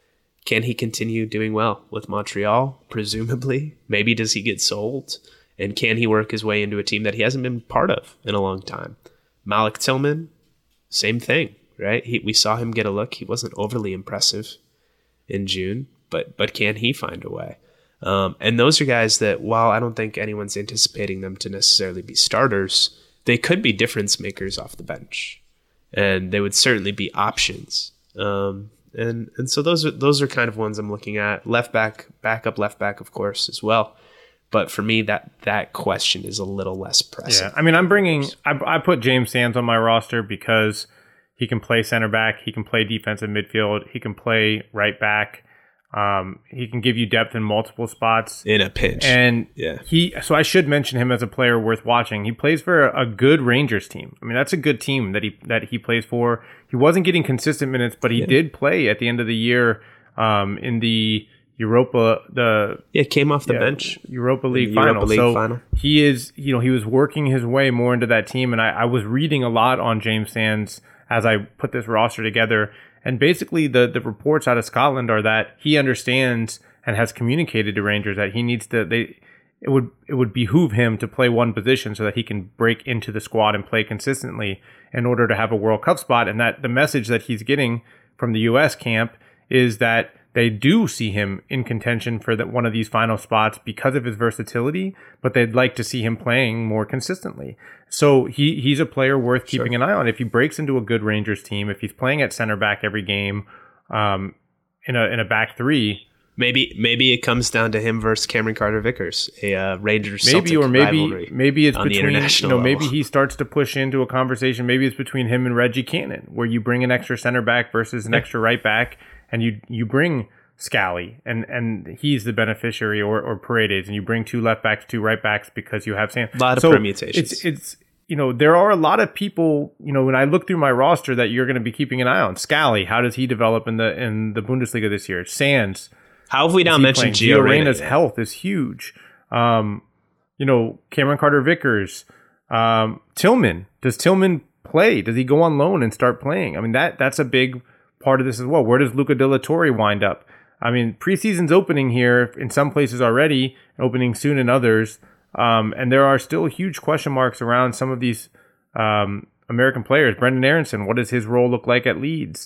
Can he continue doing well with Montreal? Presumably. Maybe does he get sold? And can he work his way into a team that he hasn't been part of in a long time? Malik Tillman, same thing, right? He, we saw him get a look. He wasn't overly impressive in June, but but can he find a way? Um, and those are guys that, while I don't think anyone's anticipating them to necessarily be starters, they could be difference makers off the bench. And they would certainly be options. Um, and and so those are those are kind of ones I'm looking at. Left back, backup left back, of course, as well. But for me, that that question is a little less pressing. Yeah, I mean, I'm bringing. I, I put James Sands on my roster because he can play center back, he can play defensive midfield, he can play right back. Um, he can give you depth in multiple spots In a pinch. and yeah. he. So I should mention him as a player worth watching. He plays for a, a good Rangers team. I mean, that's a good team that he that he plays for. He wasn't getting consistent minutes, but he Yeah. did play at the end of the year um, in the Europa the Yeah, came off the yeah, bench. Europa League the final. Europa League so final. he is, you know, he was working his way more into that team, and I, I was reading a lot on James Sands as I put this roster together. And basically, the the reports out of Scotland are that he understands and has communicated to Rangers that he needs to. They it would it would behoove him to play one position so that he can break into the squad and play consistently in order to have a World Cup spot. And that the message that he's getting from the U S camp is that they do see him in contention for that one of these final spots because of his versatility, but they'd like to see him playing more consistently. So he he's a player worth keeping Sure. an eye on. If he breaks into a good Rangers team, if he's playing at center back every game, um, in a in a back three, Maybe maybe it comes down to him versus Cameron Carter-Vickers, a uh, Rangers maybe Celtic or maybe rivalry maybe it's on the between you international know level. maybe he starts to push into a conversation. Maybe it's between him and Reggie Cannon, where you bring an extra center back versus an extra right back, and you you bring Scally, and and he's the beneficiary, or or Paredes, and you bring two left backs, two right backs because you have Sam. A lot of So permutations. It's it's you know there are a lot of people, you know, when I look through my roster that you're going to be keeping an eye on. Scally, how does he develop in the in the Bundesliga this year? Sands. How have we not he mentioned playing? Gio Gio Reyna Reyna's yet? health is huge. Um, you know, Cameron Carter-Vickers, um, Tillman. Does Tillman play? Does he go on loan and start playing? I mean, that that's a big part of this as well. Where does Luca De La Torre wind up? I mean, preseason's opening here in some places already, opening soon in others, um, and there are still huge question marks around some of these um, American players. Brendan Aronson, what does his role look like at Leeds?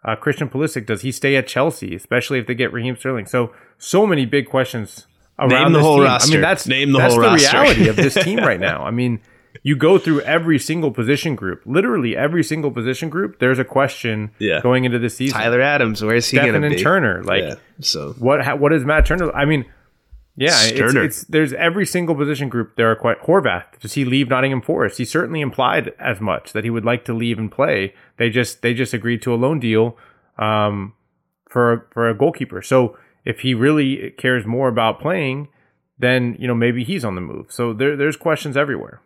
Uh, Christian Pulisic, does he stay at Chelsea, especially if they get Raheem Sterling? So, so many big questions around Name the this whole team. roster. I mean, that's, Name the that's whole the roster. reality of this team right now. I mean, you go through every single position group, literally every single position group. There's a question Yeah. going into this season. Tyler Adams, where's he going to Stephen be? and Turner, like Yeah, so what? How, what is Matt Turner? I mean, yeah, it's, Sterner. it's there's every single position group. There are quite Horvath. Does he leave Nottingham Forest? He certainly implied as much that he would like to leave and play. They just they just agreed to a loan deal um, for for a goalkeeper. So if he really cares more about playing, then you know maybe he's on the move. So there there's questions everywhere.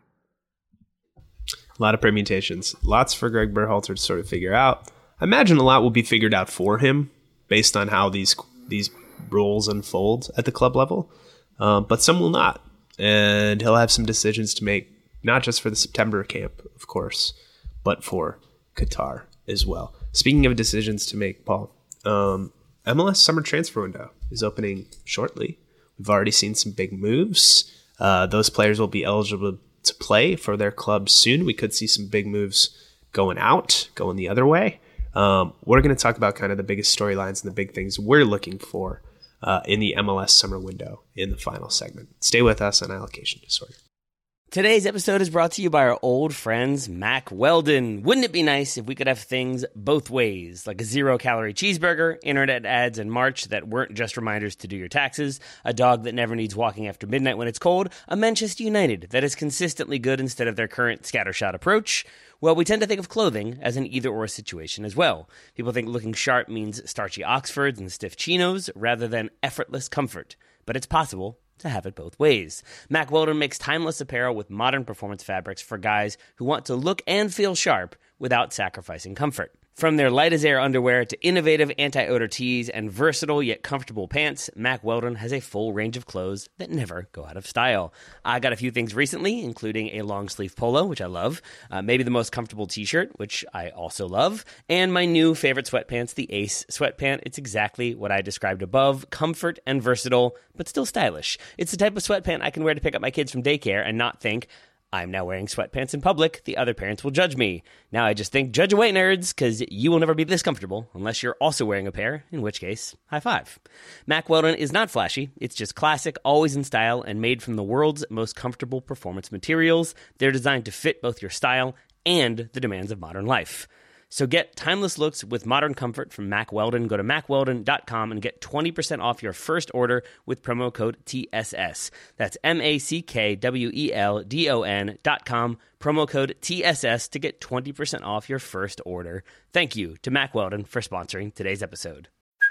a lot of permutations, lots for Greg Berhalter to sort of figure out. I imagine a lot will be figured out for him based on how these these roles unfold at the club level. Um, but some will not. And he'll have some decisions to make, not just for the September camp, of course, but for Qatar as well. Speaking of decisions to make, Paul, um, M L S summer transfer window is opening shortly. We've already seen some big moves. Uh, those players will be eligible to play for their clubs soon. We could see some big moves going out, going the other way. Um, we're going to talk about kind of the biggest storylines and the big things we're looking for Uh, in the M L S summer window in the final segment. Stay with us on Allocation Disorder. Today's episode is brought to you by our old friends, Mack Weldon. Wouldn't it be nice if we could have things both ways, like a zero-calorie cheeseburger, internet ads in March that weren't just reminders to do your taxes, a dog that never needs walking after midnight when it's cold, a Manchester United that is consistently good instead of their current scattershot approach? Well, we tend to think of clothing as an either-or situation as well. People think looking sharp means starchy Oxfords and stiff chinos rather than effortless comfort. But it's possible to have it both ways. Mack Weldon makes timeless apparel with modern performance fabrics for guys who want to look and feel sharp without sacrificing comfort. From their light-as-air underwear to innovative anti-odor tees and versatile yet comfortable pants, Mack Weldon has a full range of clothes that never go out of style. I got a few things recently, including a long-sleeve polo, which I love, uh, maybe the most comfortable t-shirt, which I also love, and my new favorite sweatpants, the Ace sweatpant. It's exactly what I described above, comfort and versatile, but still stylish. It's the type of sweatpant I can wear to pick up my kids from daycare and not think, I'm now wearing sweatpants in public, the other parents will judge me. Now I just think, judge away, nerds, because you will never be this comfortable unless you're also wearing a pair, in which case, high five. Mack Weldon is not flashy. It's just classic, always in style, and made from the world's most comfortable performance materials. They're designed to fit both your style and the demands of modern life. So get timeless looks with modern comfort from Mack Weldon. Go to mack weldon dot com and get twenty percent off your first order with promo code T S S. That's M A C K W E L D O N dot com, promo code T S S to get twenty percent off your first order. Thank you to Mack Weldon for sponsoring today's episode.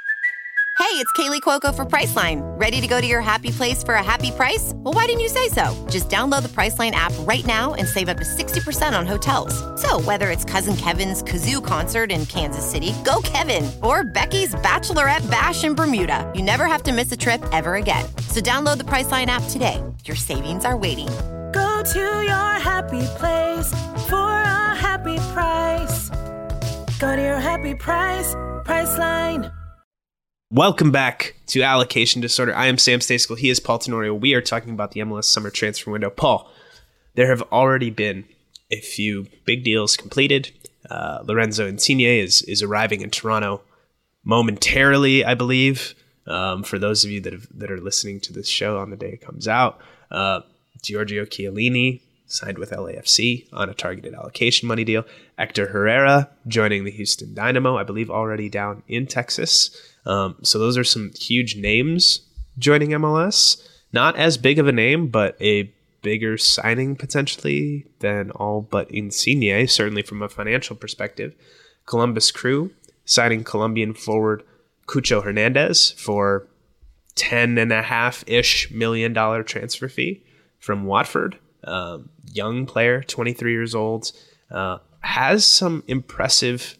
Hey, it's Kaylee Cuoco for Priceline. Ready to go to your happy place for a happy price? Well, why didn't you say so? Just download the Priceline app right now and save up to sixty percent on hotels. So whether it's Cousin Kevin's Kazoo Concert in Kansas City, go Kevin, or Becky's Bachelorette Bash in Bermuda, you never have to miss a trip ever again. So download the Priceline app today. Your savings are waiting. Go to your happy place for a happy price. Go to your happy price, Priceline. Welcome back to Allocation Disorder. I am Sam Stasical. He is Paul Tenorio. We are talking about the M L S summer transfer window. Paul, there have already been a few big deals completed. Uh, Lorenzo Insigne is is arriving in Toronto momentarily, I believe. Um, for those of you that have, that are listening to this show on the day it comes out, uh, Giorgio Chiellini signed with L A F C on a targeted allocation money deal. Hector Herrera joining the Houston Dynamo, I believe already down in Texas. Um, so those are some huge names joining M L S. Not as big of a name, but a bigger signing potentially than all but Insigne, certainly from a financial perspective. Columbus Crew signing Colombian forward Cucho Hernandez for ten and a half ish million dollar transfer fee from Watford. Um, young player, twenty-three years old, uh, has some impressive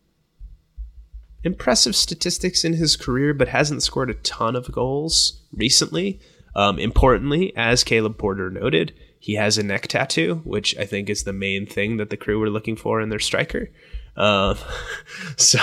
impressive statistics in his career, but hasn't scored a ton of goals recently. Um, importantly, as Caleb Porter noted, he has a neck tattoo, which I think is the main thing that the Crew were looking for in their striker. Um, so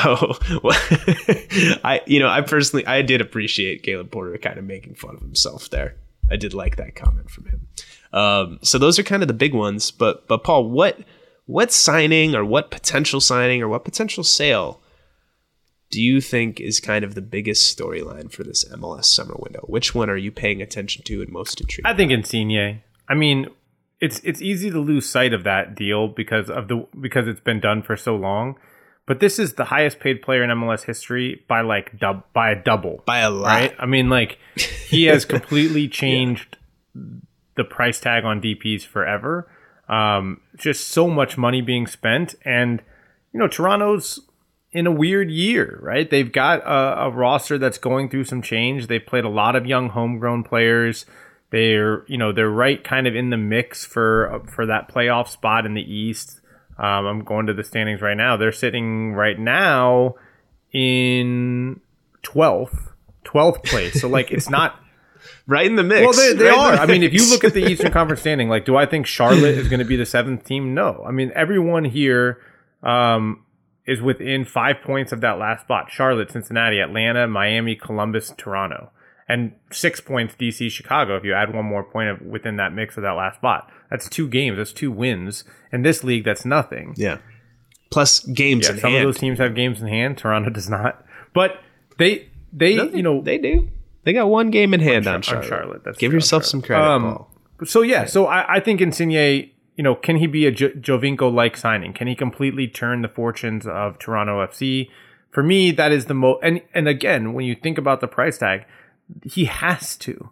I, you know, I personally, I did appreciate Caleb Porter kind of making fun of himself there. I did like that comment from him. Um, so those are kind of the big ones, but, but Paul, what, what signing or what potential signing or what potential sale do you think is kind of the biggest storyline for this M L S summer window? Which one are you paying attention to and most intrigued? I think Insigne. I mean, it's it's easy to lose sight of that deal because of the because it's been done for so long. But this is the highest paid player in M L S history by like dub by a double. By a lot. Right? I mean, like he has completely changed yeah. the price tag on D Ps forever. Um, just so much money being spent, and you know, Toronto's in a weird year, right? They've got a, a roster that's going through some change. They've played a lot of young homegrown players. They're, you know, they're right kind of in the mix for for that playoff spot in the East. Um, I'm going to the standings right now. They're sitting right now in twelfth, twelfth place. So like, it's not right in the mix. Well, they, they right are. The I mean, if you look at the Eastern Conference standing, like, do I think Charlotte is going to be the seventh team? No. I mean, everyone here um, is within five points of that last spot. Charlotte, Cincinnati, Atlanta, Miami, Columbus, Toronto. And six points, D C, Chicago, if you add one more point of, within that mix of that last spot. That's two games. That's two wins. In this league, that's nothing. Yeah. Plus games yeah, in some hand. Some of those teams have games in hand. Toronto does not. But they, they, no, they you know. They do. They got one game in hand on, on Charlotte. On Charlotte. That's Give true, yourself Charlotte. some credit, um, Paul. So, yeah. So, I, I think Insigne, you know, can he be a jo- Jovinko-like signing? Can he completely turn the fortunes of Toronto F C? For me, that is the most. And, and again, when you think about the price tag, he has to.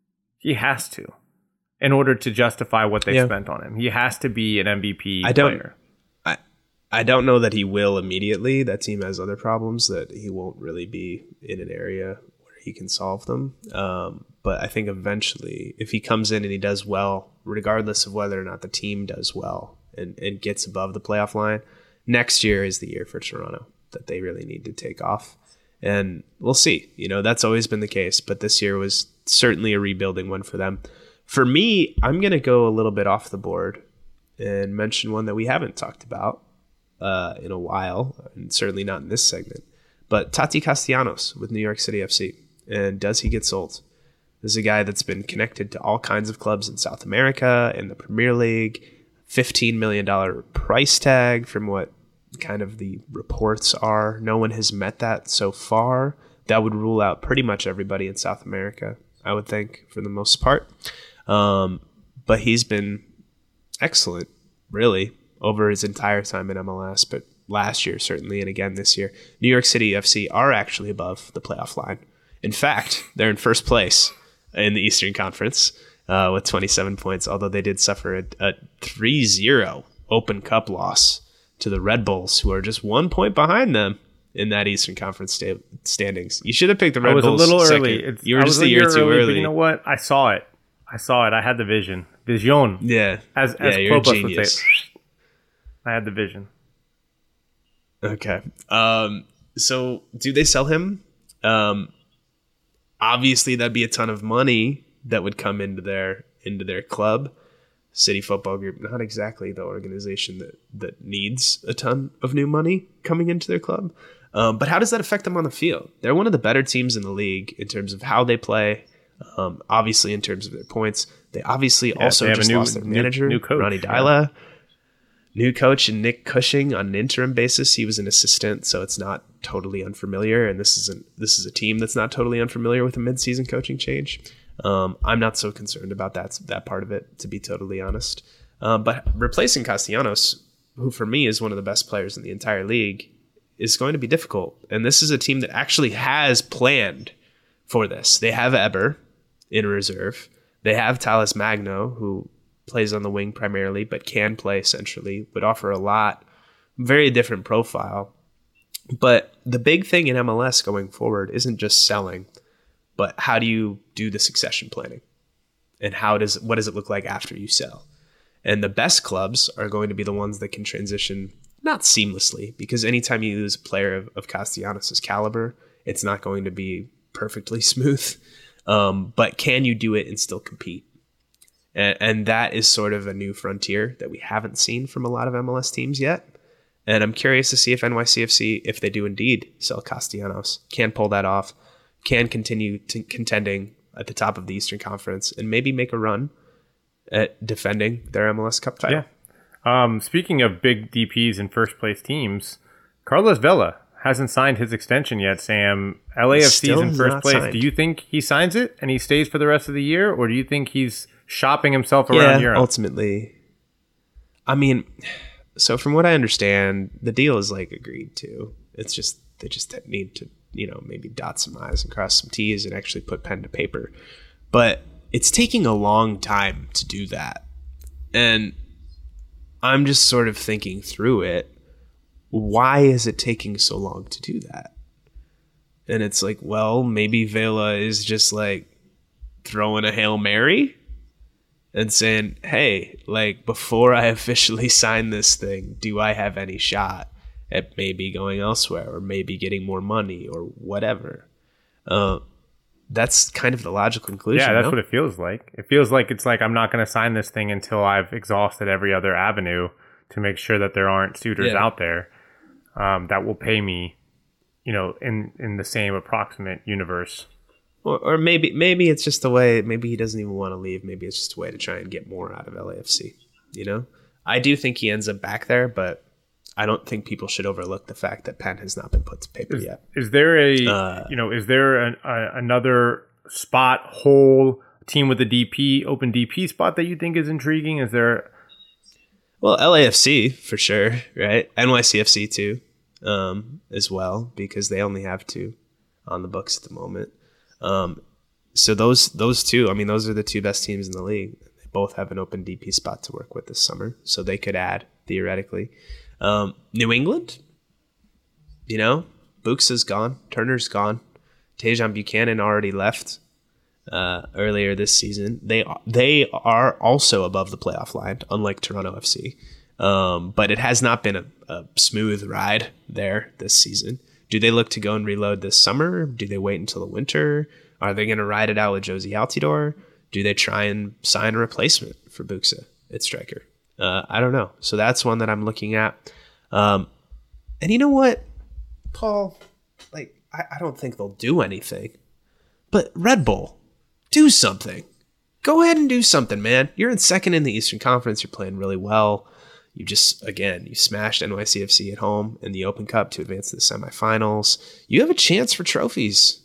He has to. In order to justify what they yeah. spent on him. He has to be an M V P I don't, player. I, I don't know that he will immediately. That team has other problems that he won't really be in an area where he can solve them. Um, but I think eventually, if he comes in and he does well, regardless of whether or not the team does well and, and gets above the playoff line, next year is the year for Toronto that they really need to take off. And we'll see. You know, that's always been the case. But this year was certainly a rebuilding one for them. For me, I'm going to go a little bit off the board and mention one that we haven't talked about uh, in a while, and certainly not in this segment. But Tati Castellanos with New York City F C. And does he get sold? This is a guy that's been connected to all kinds of clubs in South America, in the Premier League, fifteen million dollars price tag from what kind of the reports are. No one has met that so far. That would rule out pretty much everybody in South America, I would think, for the most part. Um, but he's been excellent, really, over his entire time in M L S, but last year, certainly, and again this year. New York City F C are actually above the playoff line. In fact, they're in first place in the Eastern Conference uh, with twenty-seven points, although they did suffer a, a three zero Open Cup loss to the Red Bulls, who are just one point behind them in that Eastern Conference sta- standings. You should have picked the Red Bulls. I was Bulls a little second. early. It's, you were I just was a year, year too early, early. But you know what? I saw it. I saw it. I had the vision. Vision. Yeah. As, as yeah, you're a Klopas would genius. say. I had the vision. Okay. Um, so do they sell him? Um, obviously, that'd be a ton of money that would come into their into their club. City Football Group, not exactly the organization that, that needs a ton of new money coming into their club. Um, but how does that affect them on the field? They're one of the better teams in the league in terms of how they play. Um, obviously, in terms of their points, they obviously yeah, also they just new, lost their manager, new, new coach, Ronnie yeah. Dyla. New coach and Nick Cushing on an interim basis. He was an assistant, so it's not totally unfamiliar. And this is a, this is a team that's not totally unfamiliar with a midseason coaching change. Um, I'm not so concerned about that that part of it, to be totally honest. Um, but replacing Castellanos, who for me is one of the best players in the entire league, is going to be difficult. And this is a team that actually has planned for this. They have Eber in reserve. They have Talis Magno, who plays on the wing primarily, but can play centrally, would offer a lot. Very different profile. But the big thing in M L S going forward isn't just selling, but how do you do the succession planning? And how does what does it look like after you sell? And the best clubs are going to be the ones that can transition, not seamlessly, because anytime you lose a player of, of Castellanos' caliber, it's not going to be perfectly smooth. Um, but can you do it and still compete? And, and that is sort of a new frontier that we haven't seen from a lot of M L S teams yet. And I'm curious to see if N Y C F C, if they do indeed sell Castellanos, can pull that off, can continue to contending at the top of the Eastern Conference, and maybe make a run at defending their M L S Cup title. Yeah. Um, speaking of big D Ps and first place teams, Carlos Vela hasn't signed his extension yet, Sam. L A F C's in first place. Signed. Do you think he signs it and he stays for the rest of the year, or do you think he's shopping himself around yeah, Europe? Ultimately, I mean, so from what I understand, the deal is like agreed to. It's just they just need to, you know, maybe dot some I's and cross some T's and actually put pen to paper. But it's taking a long time to do that. And I'm just sort of thinking through it. Why is it taking so long to do that? And it's like, well, maybe Vela is just like throwing a Hail Mary and saying, hey, like before I officially sign this thing, do I have any shot at maybe going elsewhere or maybe getting more money or whatever? Uh, that's kind of the logical conclusion. Yeah, that's no? what it feels like. It feels like it's like I'm not going to sign this thing until I've exhausted every other avenue to make sure that there aren't suitors yeah. out there um, that will pay me, you know, in, in the same approximate universe. Or, or maybe maybe it's just a way, maybe he doesn't even want to leave. Maybe it's just a way to try and get more out of L A F C, you know? I do think he ends up back there, but I don't think people should overlook the fact that pen has not been put to paper is, yet. Is there a, uh, you know, is there an, a, another spot, whole team with a D P, open D P spot that you think is intriguing? Is there... Well, L A F C for sure, right? N Y C F C too, um, as well, because they only have two on the books at the moment. Um, so those those two, I mean, those are the two best teams in the league. They both have an open D P spot to work with this summer, so they could add theoretically. Um, New England, you know, Books is gone, Turner's gone, Tajon Buchanan already left uh, earlier this season. They they are also above the playoff line, unlike Toronto F C. Um, but it has not been a, a smooth ride there this season. Do they look to go and reload this summer? Do they wait until the winter? Are they going to ride it out with Josie Altidore? Do they try and sign a replacement for Buxa at striker? Uh, I don't know. So that's one that I'm looking at. Um, and you know what, Paul? Like, I, I don't think they'll do anything. But Red Bull, do something. Go ahead and do something, man. You're in second in the Eastern Conference. You're playing really well. You just, again, you smashed N Y C F C at home in the Open Cup to advance to the semifinals. You have a chance for trophies.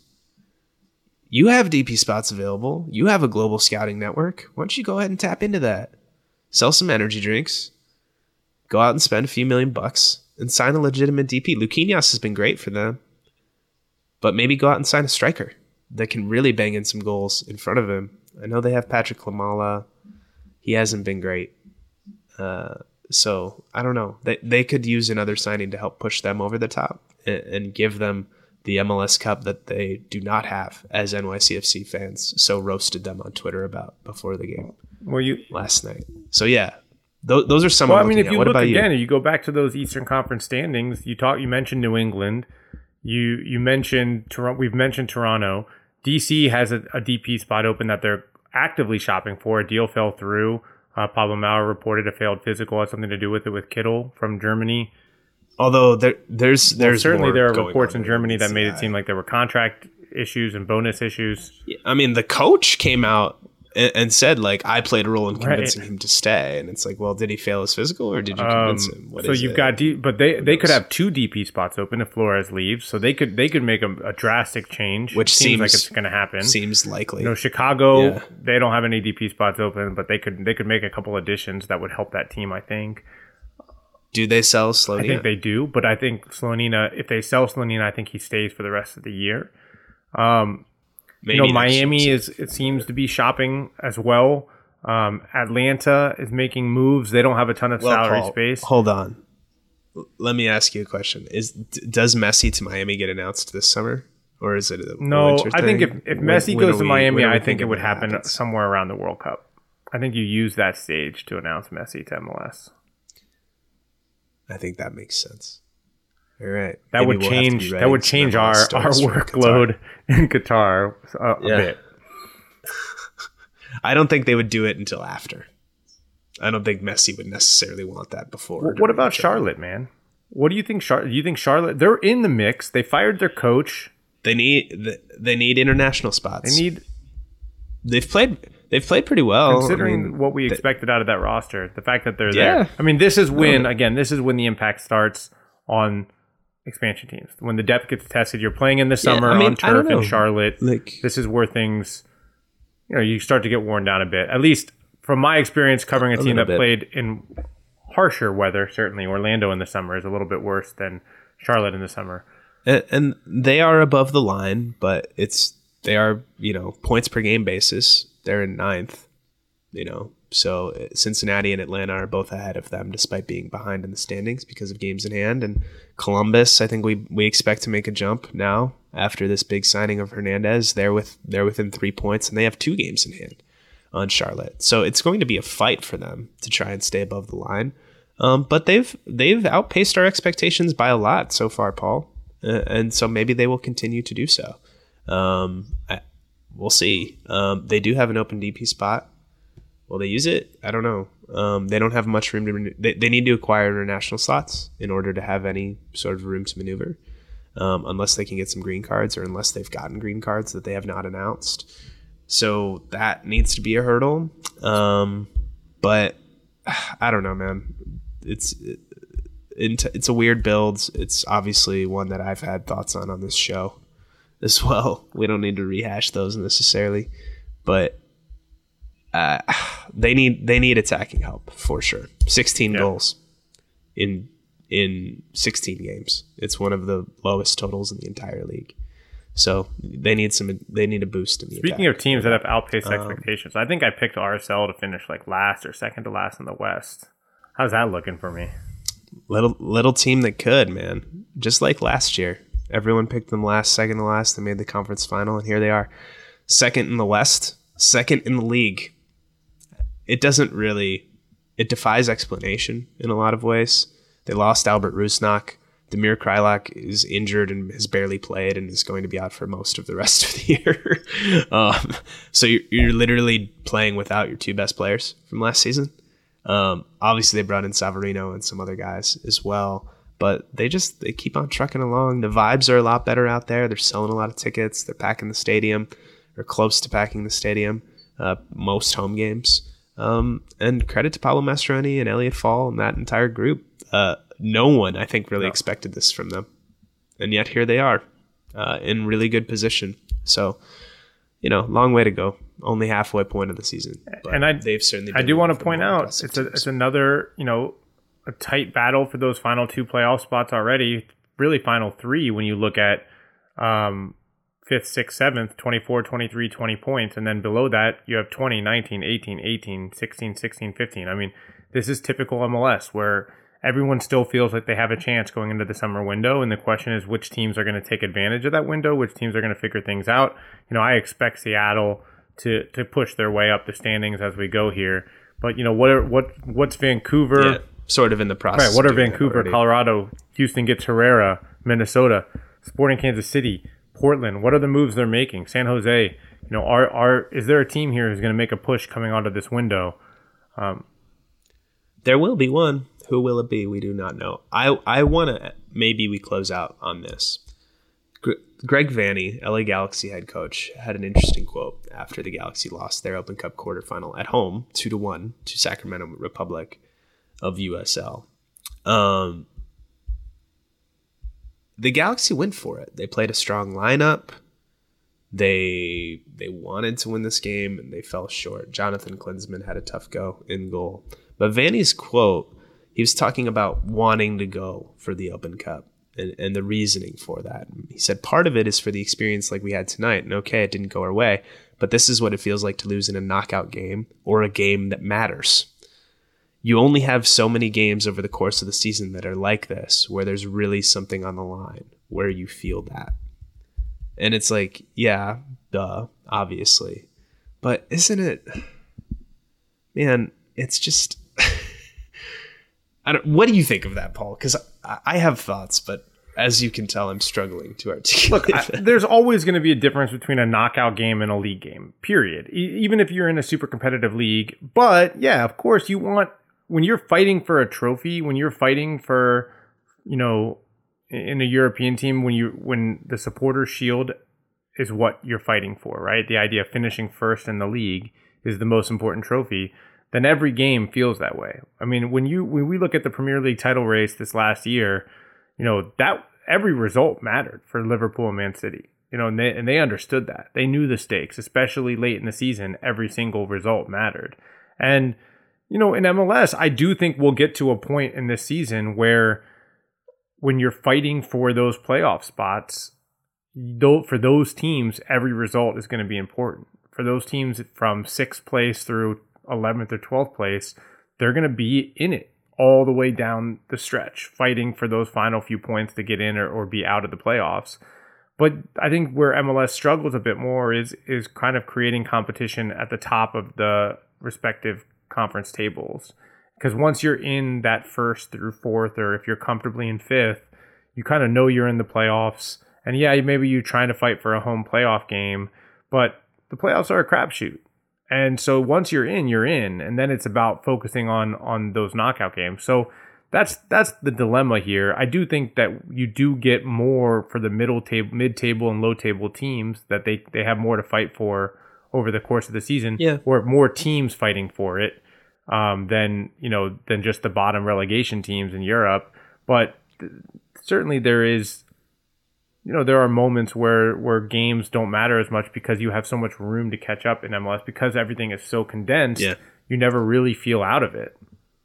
You have D P spots available. You have a global scouting network. Why don't you go ahead and tap into that? Sell some energy drinks. Go out and spend a few million bucks and sign a legitimate D P. Luquinhas has been great for them. But maybe go out and sign a striker that can really bang in some goals in front of him. I know they have Patrick Klimala. He hasn't been great. Uh, so, I don't know. They they could use another signing to help push them over the top and, and give them the M L S Cup that they do not have, as N Y C F C fans so roasted them on Twitter about before the game well, you, last night. So, yeah, th- those are some well, I'm I mean, if at. you What look about again, you? you go back to those Eastern Conference standings, you talk, you mentioned New England. You you mentioned Toronto. We've mentioned Toronto. D C has a, a D P spot open that they're actively shopping for. A deal fell through. Uh, Pablo Maurer reported a failed physical had something to do with it with Kittel from Germany. Although there, there's there's well, certainly more there are going reports on in Germany that made yeah. it seem like there were contract issues and bonus issues. I mean, the coach came out and, and said, like, I played a role in convincing right. him to stay. And it's like, well, did he fail his physical or did you convince um, him? What so is you've it? got, D, but they they could have two D P spots open if Flores leaves. So they could they could make a, a drastic change, which seems, seems like it's going to happen. Seems likely. You know, Chicago, Yeah. they don't have any D P spots open, but they could they could make a couple additions that would help that team. I think. Do they sell Slonina? I think they do, but I think Slonina, if they sell Slonina, I think he stays for the rest of the year. Um, Maybe you know, next Miami year. is it seems to be shopping as well. Um, Atlanta is making moves. They don't have a ton of Well, salary Paul, space. Hold on. L- Let me ask you a question. Is d- Does Messi to Miami get announced this summer? Or is it a No, winter I think if, thing? if When- Messi when goes are to we- Miami, when are we I think it thinking would that happen happens? somewhere around the World Cup. I think you use that stage to announce Messi to M L S. I think that makes sense. All right. That Maybe would we'll have to be change. That writing would some change M L our, S our stories from workload in Qatar a, a Yeah. bit. I don't think they would do it until after. I don't think Messi would necessarily want that before. Well, what about Charlotte, man? What do you think? Char- do you think Charlotte? They're in the mix. They fired their coach. They need they need international spots. They need. They've played. They've played pretty well. Considering I mean, what we they- expected out of that roster, the fact that they're Yeah. there. I mean, this is when again. This is when the impact starts on expansion teams. When the depth gets tested, you're playing in the summer I mean, on turf I don't in know. Charlotte. Like, This is where things, you know, you start to get worn down a bit. At least from my experience covering a, A team that little bit. played in harsher weather, certainly Orlando in the summer is a little bit worse than Charlotte in the summer. and, and they are above the line, but it's they are, you know, points per game basis. They're in ninth, you know. So uh, Cincinnati and Atlanta are both ahead of them, despite being behind in the standings because of games in hand. And Columbus, I think we we expect to make a jump now after this big signing of Hernandez. They're with they're within three points, and they have two games in hand on Charlotte. So it's going to be a fight for them to try and stay above the line. Um, but they've they've outpaced our expectations by a lot so far, Paul, uh, and so maybe they will continue to do so. Um, I, we'll see. Um, they do have an open D P spot. Will they use it? I don't know. Um, they don't have much room to. Renew. They, they need to acquire international slots in order to have any sort of room to maneuver, um, unless they can get some green cards or unless they've gotten green cards that they have not announced. So that needs to be a hurdle. Um, but I don't know, man. It's it, it's a weird build. It's obviously one that I've had thoughts on on this show as well. We don't need to rehash those necessarily, but uh, they need they need attacking help for sure. sixteen yeah. goals in in sixteen games. It's one of the lowest totals in the entire league. So they need some. They need a boost in the Speaking attack. of teams that have outpaced Um, expectations, I think I picked R S L to finish like last or second to last in the West. How's that looking for me? Little little team that could, man. Just like last year. Everyone picked them last, second to last. They made the conference final, and here they are. Second in the West, second in the league. It doesn't really... It defies explanation in a lot of ways. They lost Albert Rusnak. Damir Krylak is injured and has barely played and is going to be out for most of the rest of the year. um, so you're, you're literally playing without your two best players from last season. Um, obviously, they brought in Savarino and some other guys as well. But they just they keep on trucking along. The vibes are a lot better out there. They're selling a lot of tickets. They're packing the stadium, or close to packing the stadium, uh, most home games. Um, and credit to Pablo Mastroeni and Elliot Fall and that entire group. Uh, no one, I think, really no. expected this from them. And yet here they are uh, in really good position. So, you know, long way to go. Only halfway point of the season. But and I, they've certainly I do want to point out, it's, a, it's another, you know, a tight battle for those final two playoff spots already. Really final three when you look at um, fifth, sixth, seventh, twenty-four, twenty-three, twenty points. And then below that, you have twenty, nineteen, eighteen, eighteen, sixteen, sixteen, fifteen. I mean, this is typical M L S where everyone still feels like they have a chance going into the summer window. And the question is which teams are going to take advantage of that window, which teams are going to figure things out. You know, I expect Seattle to to push their way up the standings as we go here. But, you know, what are, what what's Vancouver... Yeah. Sort of in the process. Right. What are Vancouver, Colorado, Houston gets Herrera, Minnesota, Sporting Kansas City, Portland? What are the moves they're making? San Jose. You know, are are is there a team here who's going to make a push coming onto this window? Um, there will be one. Who will it be? We do not know. I I want to maybe we close out on this. Greg Vanney, L A Galaxy head coach, had an interesting quote after the Galaxy lost their Open Cup quarterfinal at home, two to one to Sacramento Republic of U S L. Um, the Galaxy went for it. They played a strong lineup. They they wanted to win this game, and they fell short. Jonathan Klinsmann had a tough go in goal. But Vanney's quote, he was talking about wanting to go for the Open Cup and, and the reasoning for that. He said part of it is for the experience like we had tonight. And okay, it didn't go our way, but this is what it feels like to lose in a knockout game or a game that matters. You only have so many games over the course of the season that are like this, where there's really something on the line, where you feel that. And it's like, yeah, duh, obviously. But isn't it, man, it's just, I don't, what do you think of that, Paul? Because I, I have thoughts, but as you can tell, I'm struggling to articulate. Look, I, there's always going to be a difference between a knockout game and a league game, period. E- even if you're in a super competitive league. But yeah, of course, you want, when you're fighting for a trophy, when you're fighting for, you know, in a European team, when you when the supporter shield is what you're fighting for, right? The idea of finishing first in the league is the most important trophy. Then every game feels that way. I mean, when you when we look at the Premier League title race this last year, you know, that every result mattered for Liverpool and Man City. You know, and they, and they understood that. They knew the stakes, especially late in the season. Every single result mattered. And, you know, in M L S, I do think we'll get to a point in this season where when you're fighting for those playoff spots, though, for those teams, every result is going to be important. For those teams from sixth place through eleventh or twelfth place, they're going to be in it all the way down the stretch, fighting for those final few points to get in or, or be out of the playoffs. But I think where M L S struggles a bit more is is kind of creating competition at the top of the respective conference tables. Because once you're in that first through fourth, or if you're comfortably in fifth, you kind of know you're in the playoffs. And yeah, maybe you're trying to fight for a home playoff game, but the playoffs are a crapshoot. And so once you're in, you're in. And then it's about focusing on on those knockout games. So That's that's the dilemma here. I do think that you do get more for the middle table, mid-table, and low-table teams, that they, they have more to fight for over the course of the season, yeah. or more teams fighting for it um, than you know than just the bottom relegation teams in Europe. But th- certainly there is, you know, there are moments where where games don't matter as much because you have so much room to catch up in M L S because everything is so condensed. Yeah. You never really feel out of it.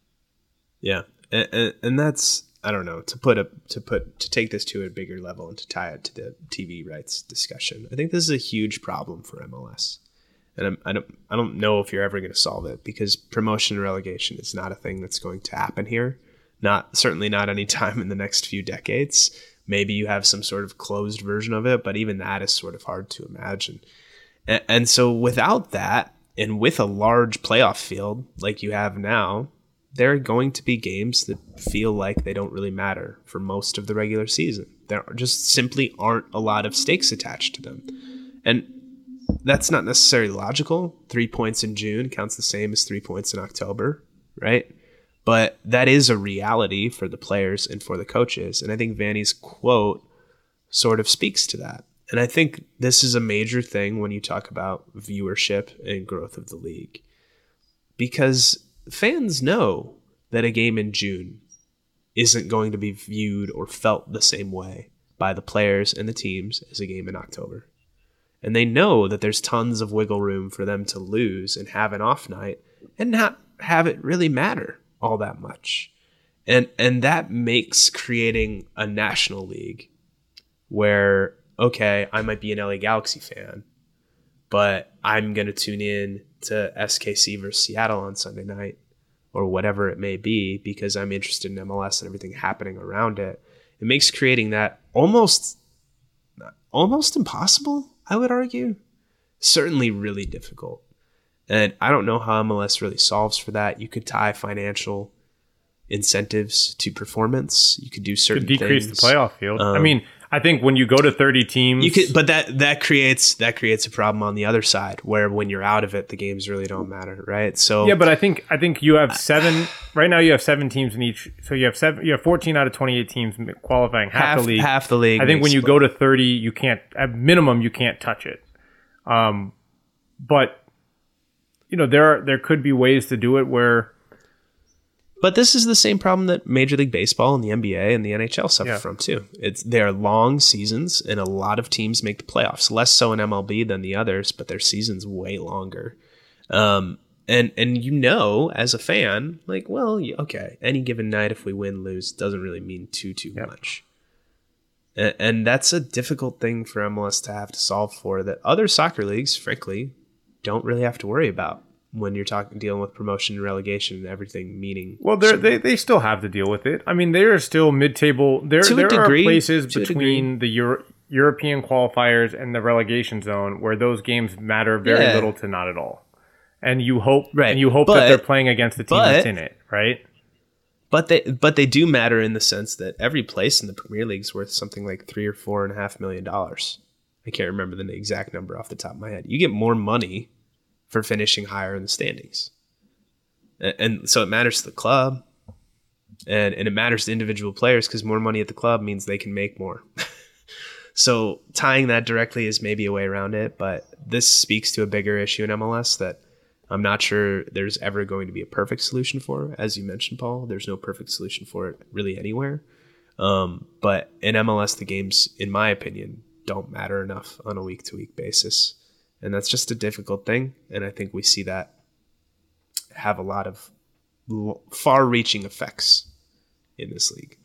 Yeah. And, and that's, I don't know, to put a to put to take this to a bigger level and to tie it to the T V rights discussion. I think this is a huge problem for M L S, and I'm, I don't I don't know if you're ever going to solve it, because promotion and relegation is not a thing that's going to happen here. Not certainly not any time in the next few decades. Maybe you have some sort of closed version of it, but even that is sort of hard to imagine. And, and so without that, and with a large playoff field like you have now, there are going to be games that feel like they don't really matter for most of the regular season. There just simply aren't a lot of stakes attached to them. And that's not necessarily logical. Three points in June counts the same as three points in October, right? But that is a reality for the players and for the coaches. And I think Vanny's quote sort of speaks to that. And I think this is a major thing when you talk about viewership and growth of the league. Because fans know that a game in June isn't going to be viewed or felt the same way by the players and the teams as a game in October. And they know that there's tons of wiggle room for them to lose and have an off night and not have it really matter all that much. And and that makes creating a national league where, okay, I might be an L A Galaxy fan, but I'm going to tune in to S K C versus Seattle on Sunday night, or whatever it may be, because I'm interested in M L S and everything happening around it. It makes creating that almost, almost impossible, I would argue. Certainly really difficult. And I don't know how M L S really solves for that. You could tie financial incentives to performance. You could do certain could decrease things. the playoff field. Um, I mean, I think when you go to thirty teams, you could, but that that creates that creates a problem on the other side, where when you're out of it, the games really don't matter, right? So yeah, but I think I think you have seven right now. You have seven teams in each, so you have seven. You have fourteen out of twenty-eight teams qualifying half, half the league. Half the league. I think when you split. go to thirty, you can't at minimum you can't touch it. Um, but you know there are, there could be ways to do it where. But this is the same problem that Major League Baseball and the N B A and the N H L suffer yeah. from too. It's they're long seasons, and a lot of teams make the playoffs. Less so in M L B than the others, but their season's way longer. Um, and and you know, as a fan, like, well, okay, any given night, if we win, lose, doesn't really mean too too yep. much. And, and that's a difficult thing for M L S to have to solve for, that other soccer leagues, frankly, don't really have to worry about when you're talking dealing with promotion and relegation and everything meaning. Well, they they still have to deal with it. I mean, there are still mid-table. There To a there degree, are places to a between the Euro, European qualifiers and the relegation zone where those games matter very Yeah. little to not at all. And you hope Right. and you hope But- that they're playing against the team but- that's in it, right? But they but they do matter in the sense that every place in the Premier League is worth something like three or four and a half million dollars. I can't remember the exact number off the top of my head. You get more money for finishing higher in the standings. And, and so it matters to the club, and, and it matters to individual players, because more money at the club means they can make more. So tying that directly is maybe a way around it, but this speaks to a bigger issue in M L S that I'm not sure there's ever going to be a perfect solution for. As you mentioned, Paul, there's no perfect solution for it really anywhere. Um, but in M L S, the games, in my opinion, don't matter enough on a week-to-week basis. And that's just a difficult thing. And I think we see that have a lot of far-reaching effects in this league.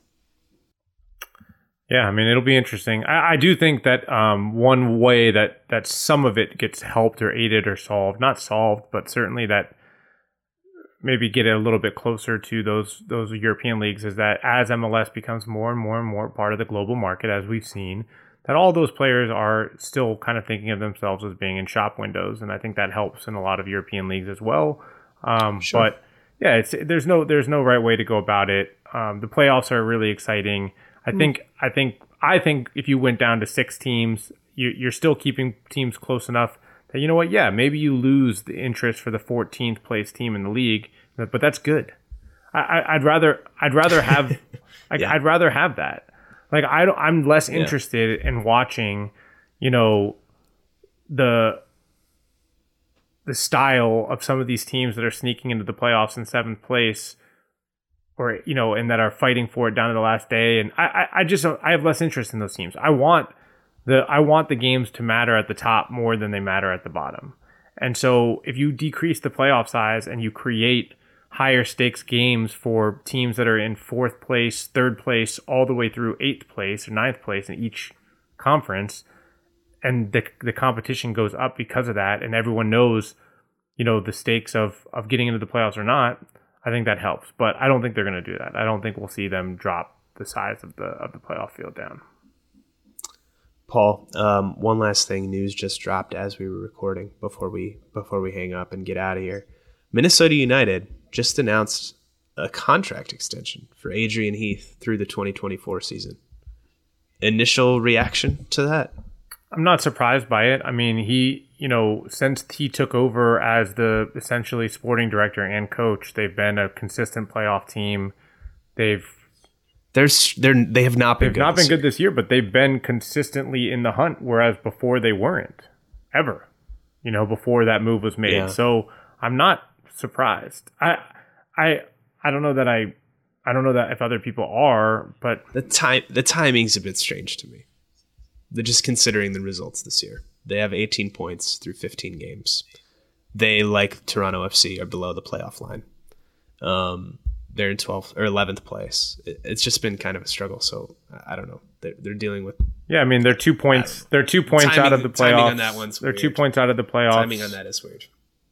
Yeah, I mean, it'll be interesting. I, I do think that um, one way that, that some of it gets helped or aided or solved, not solved, but certainly that maybe get it a little bit closer to those those European leagues, is that as M L S becomes more and more and more part of the global market, as we've seen, that all those players are still kind of thinking of themselves as being in shop windows, and I think that helps in a lot of European leagues as well. Um, sure. But yeah, it's, there's no there's no right way to go about it. Um, the playoffs are really exciting. I think I think I think if you went down to six teams, you, you're still keeping teams close enough that, you know what, yeah, maybe you lose the interest for the fourteenth place team in the league, but that's good. I, I'd rather I'd rather have like, yeah. I'd rather have that. Like I don't, I'm less interested yeah. in watching, you know, the the style of some of these teams that are sneaking into the playoffs in seventh place, or, you know, and that are fighting for it down to the last day. And I, I, I just I have less interest in those teams. I want the I want the games to matter at the top more than they matter at the bottom. And so if you decrease the playoff size and you create higher stakes games for teams that are in fourth place, third place, all the way through eighth place or ninth place in each conference, and the the competition goes up because of that, and everyone knows, you know, the stakes of of getting into the playoffs or not, I think that helps. But I don't think they're going to do that. I don't think we'll see them drop the size of the of the playoff field down. Paul, um, one last thing. News just dropped as we were recording before we before we hang up and get out of here. Minnesota United just announced a contract extension for Adrian Heath through the twenty twenty-four season. Initial reaction to that? I'm not surprised by it. I mean, he, you know, since he took over as the essentially sporting director and coach, they've been a consistent playoff team. They've There's they're they have not been they've good not this been year. good this year, but they've been consistently in the hunt, whereas before they weren't ever. You know, before that move was made. Yeah. So I'm not surprised. I I I don't know that I I don't know that if other people are, but the time the timing's a bit strange to me. They're just considering the results this year. They have eighteen points through fifteen games. They, like Toronto F C, are below the playoff line. Um, they're in twelfth or eleventh place. It, it's just been kind of a struggle. So I don't know. They're, they're dealing with. Yeah, I mean they're two points. They're two points timing, out of the playoffs. Timing on that one's They're weird. two points out of the playoffs. Timing on that is weird.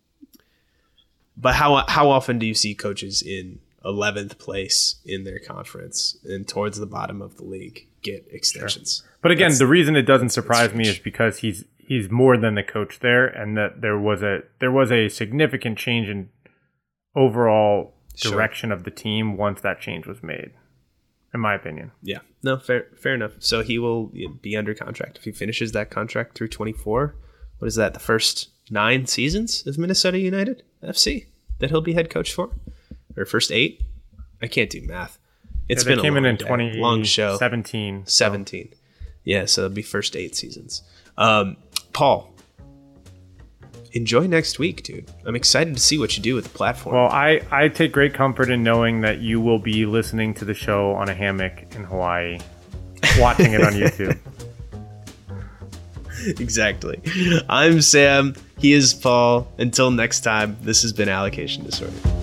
But how how often do you see coaches in eleventh place in their conference and towards the bottom of the league get extensions? Sure. But again, That's, the reason it doesn't surprise me is because he's he's more than the coach there, and that there was a there was a significant change in overall direction sure. of the team once that change was made, in my opinion. Yeah, no, fair fair enough. So he will be under contract if he finishes that contract through twenty-four. What is that? The first nine seasons of Minnesota United F C that he'll be head coach for, or first eight? I can't do math. It's yeah, been they came a long in in day, twenty long show. seventeen. Seventeen. So. Yeah, so it'll be first eight seasons. Um, Paul, enjoy next week, dude. I'm excited to see what you do with the platform. Well, I, I take great comfort in knowing that you will be listening to the show on a hammock in Hawaii, watching it on YouTube. Exactly. I'm Sam. He is Paul. Until next time, this has been Allocation Disorder.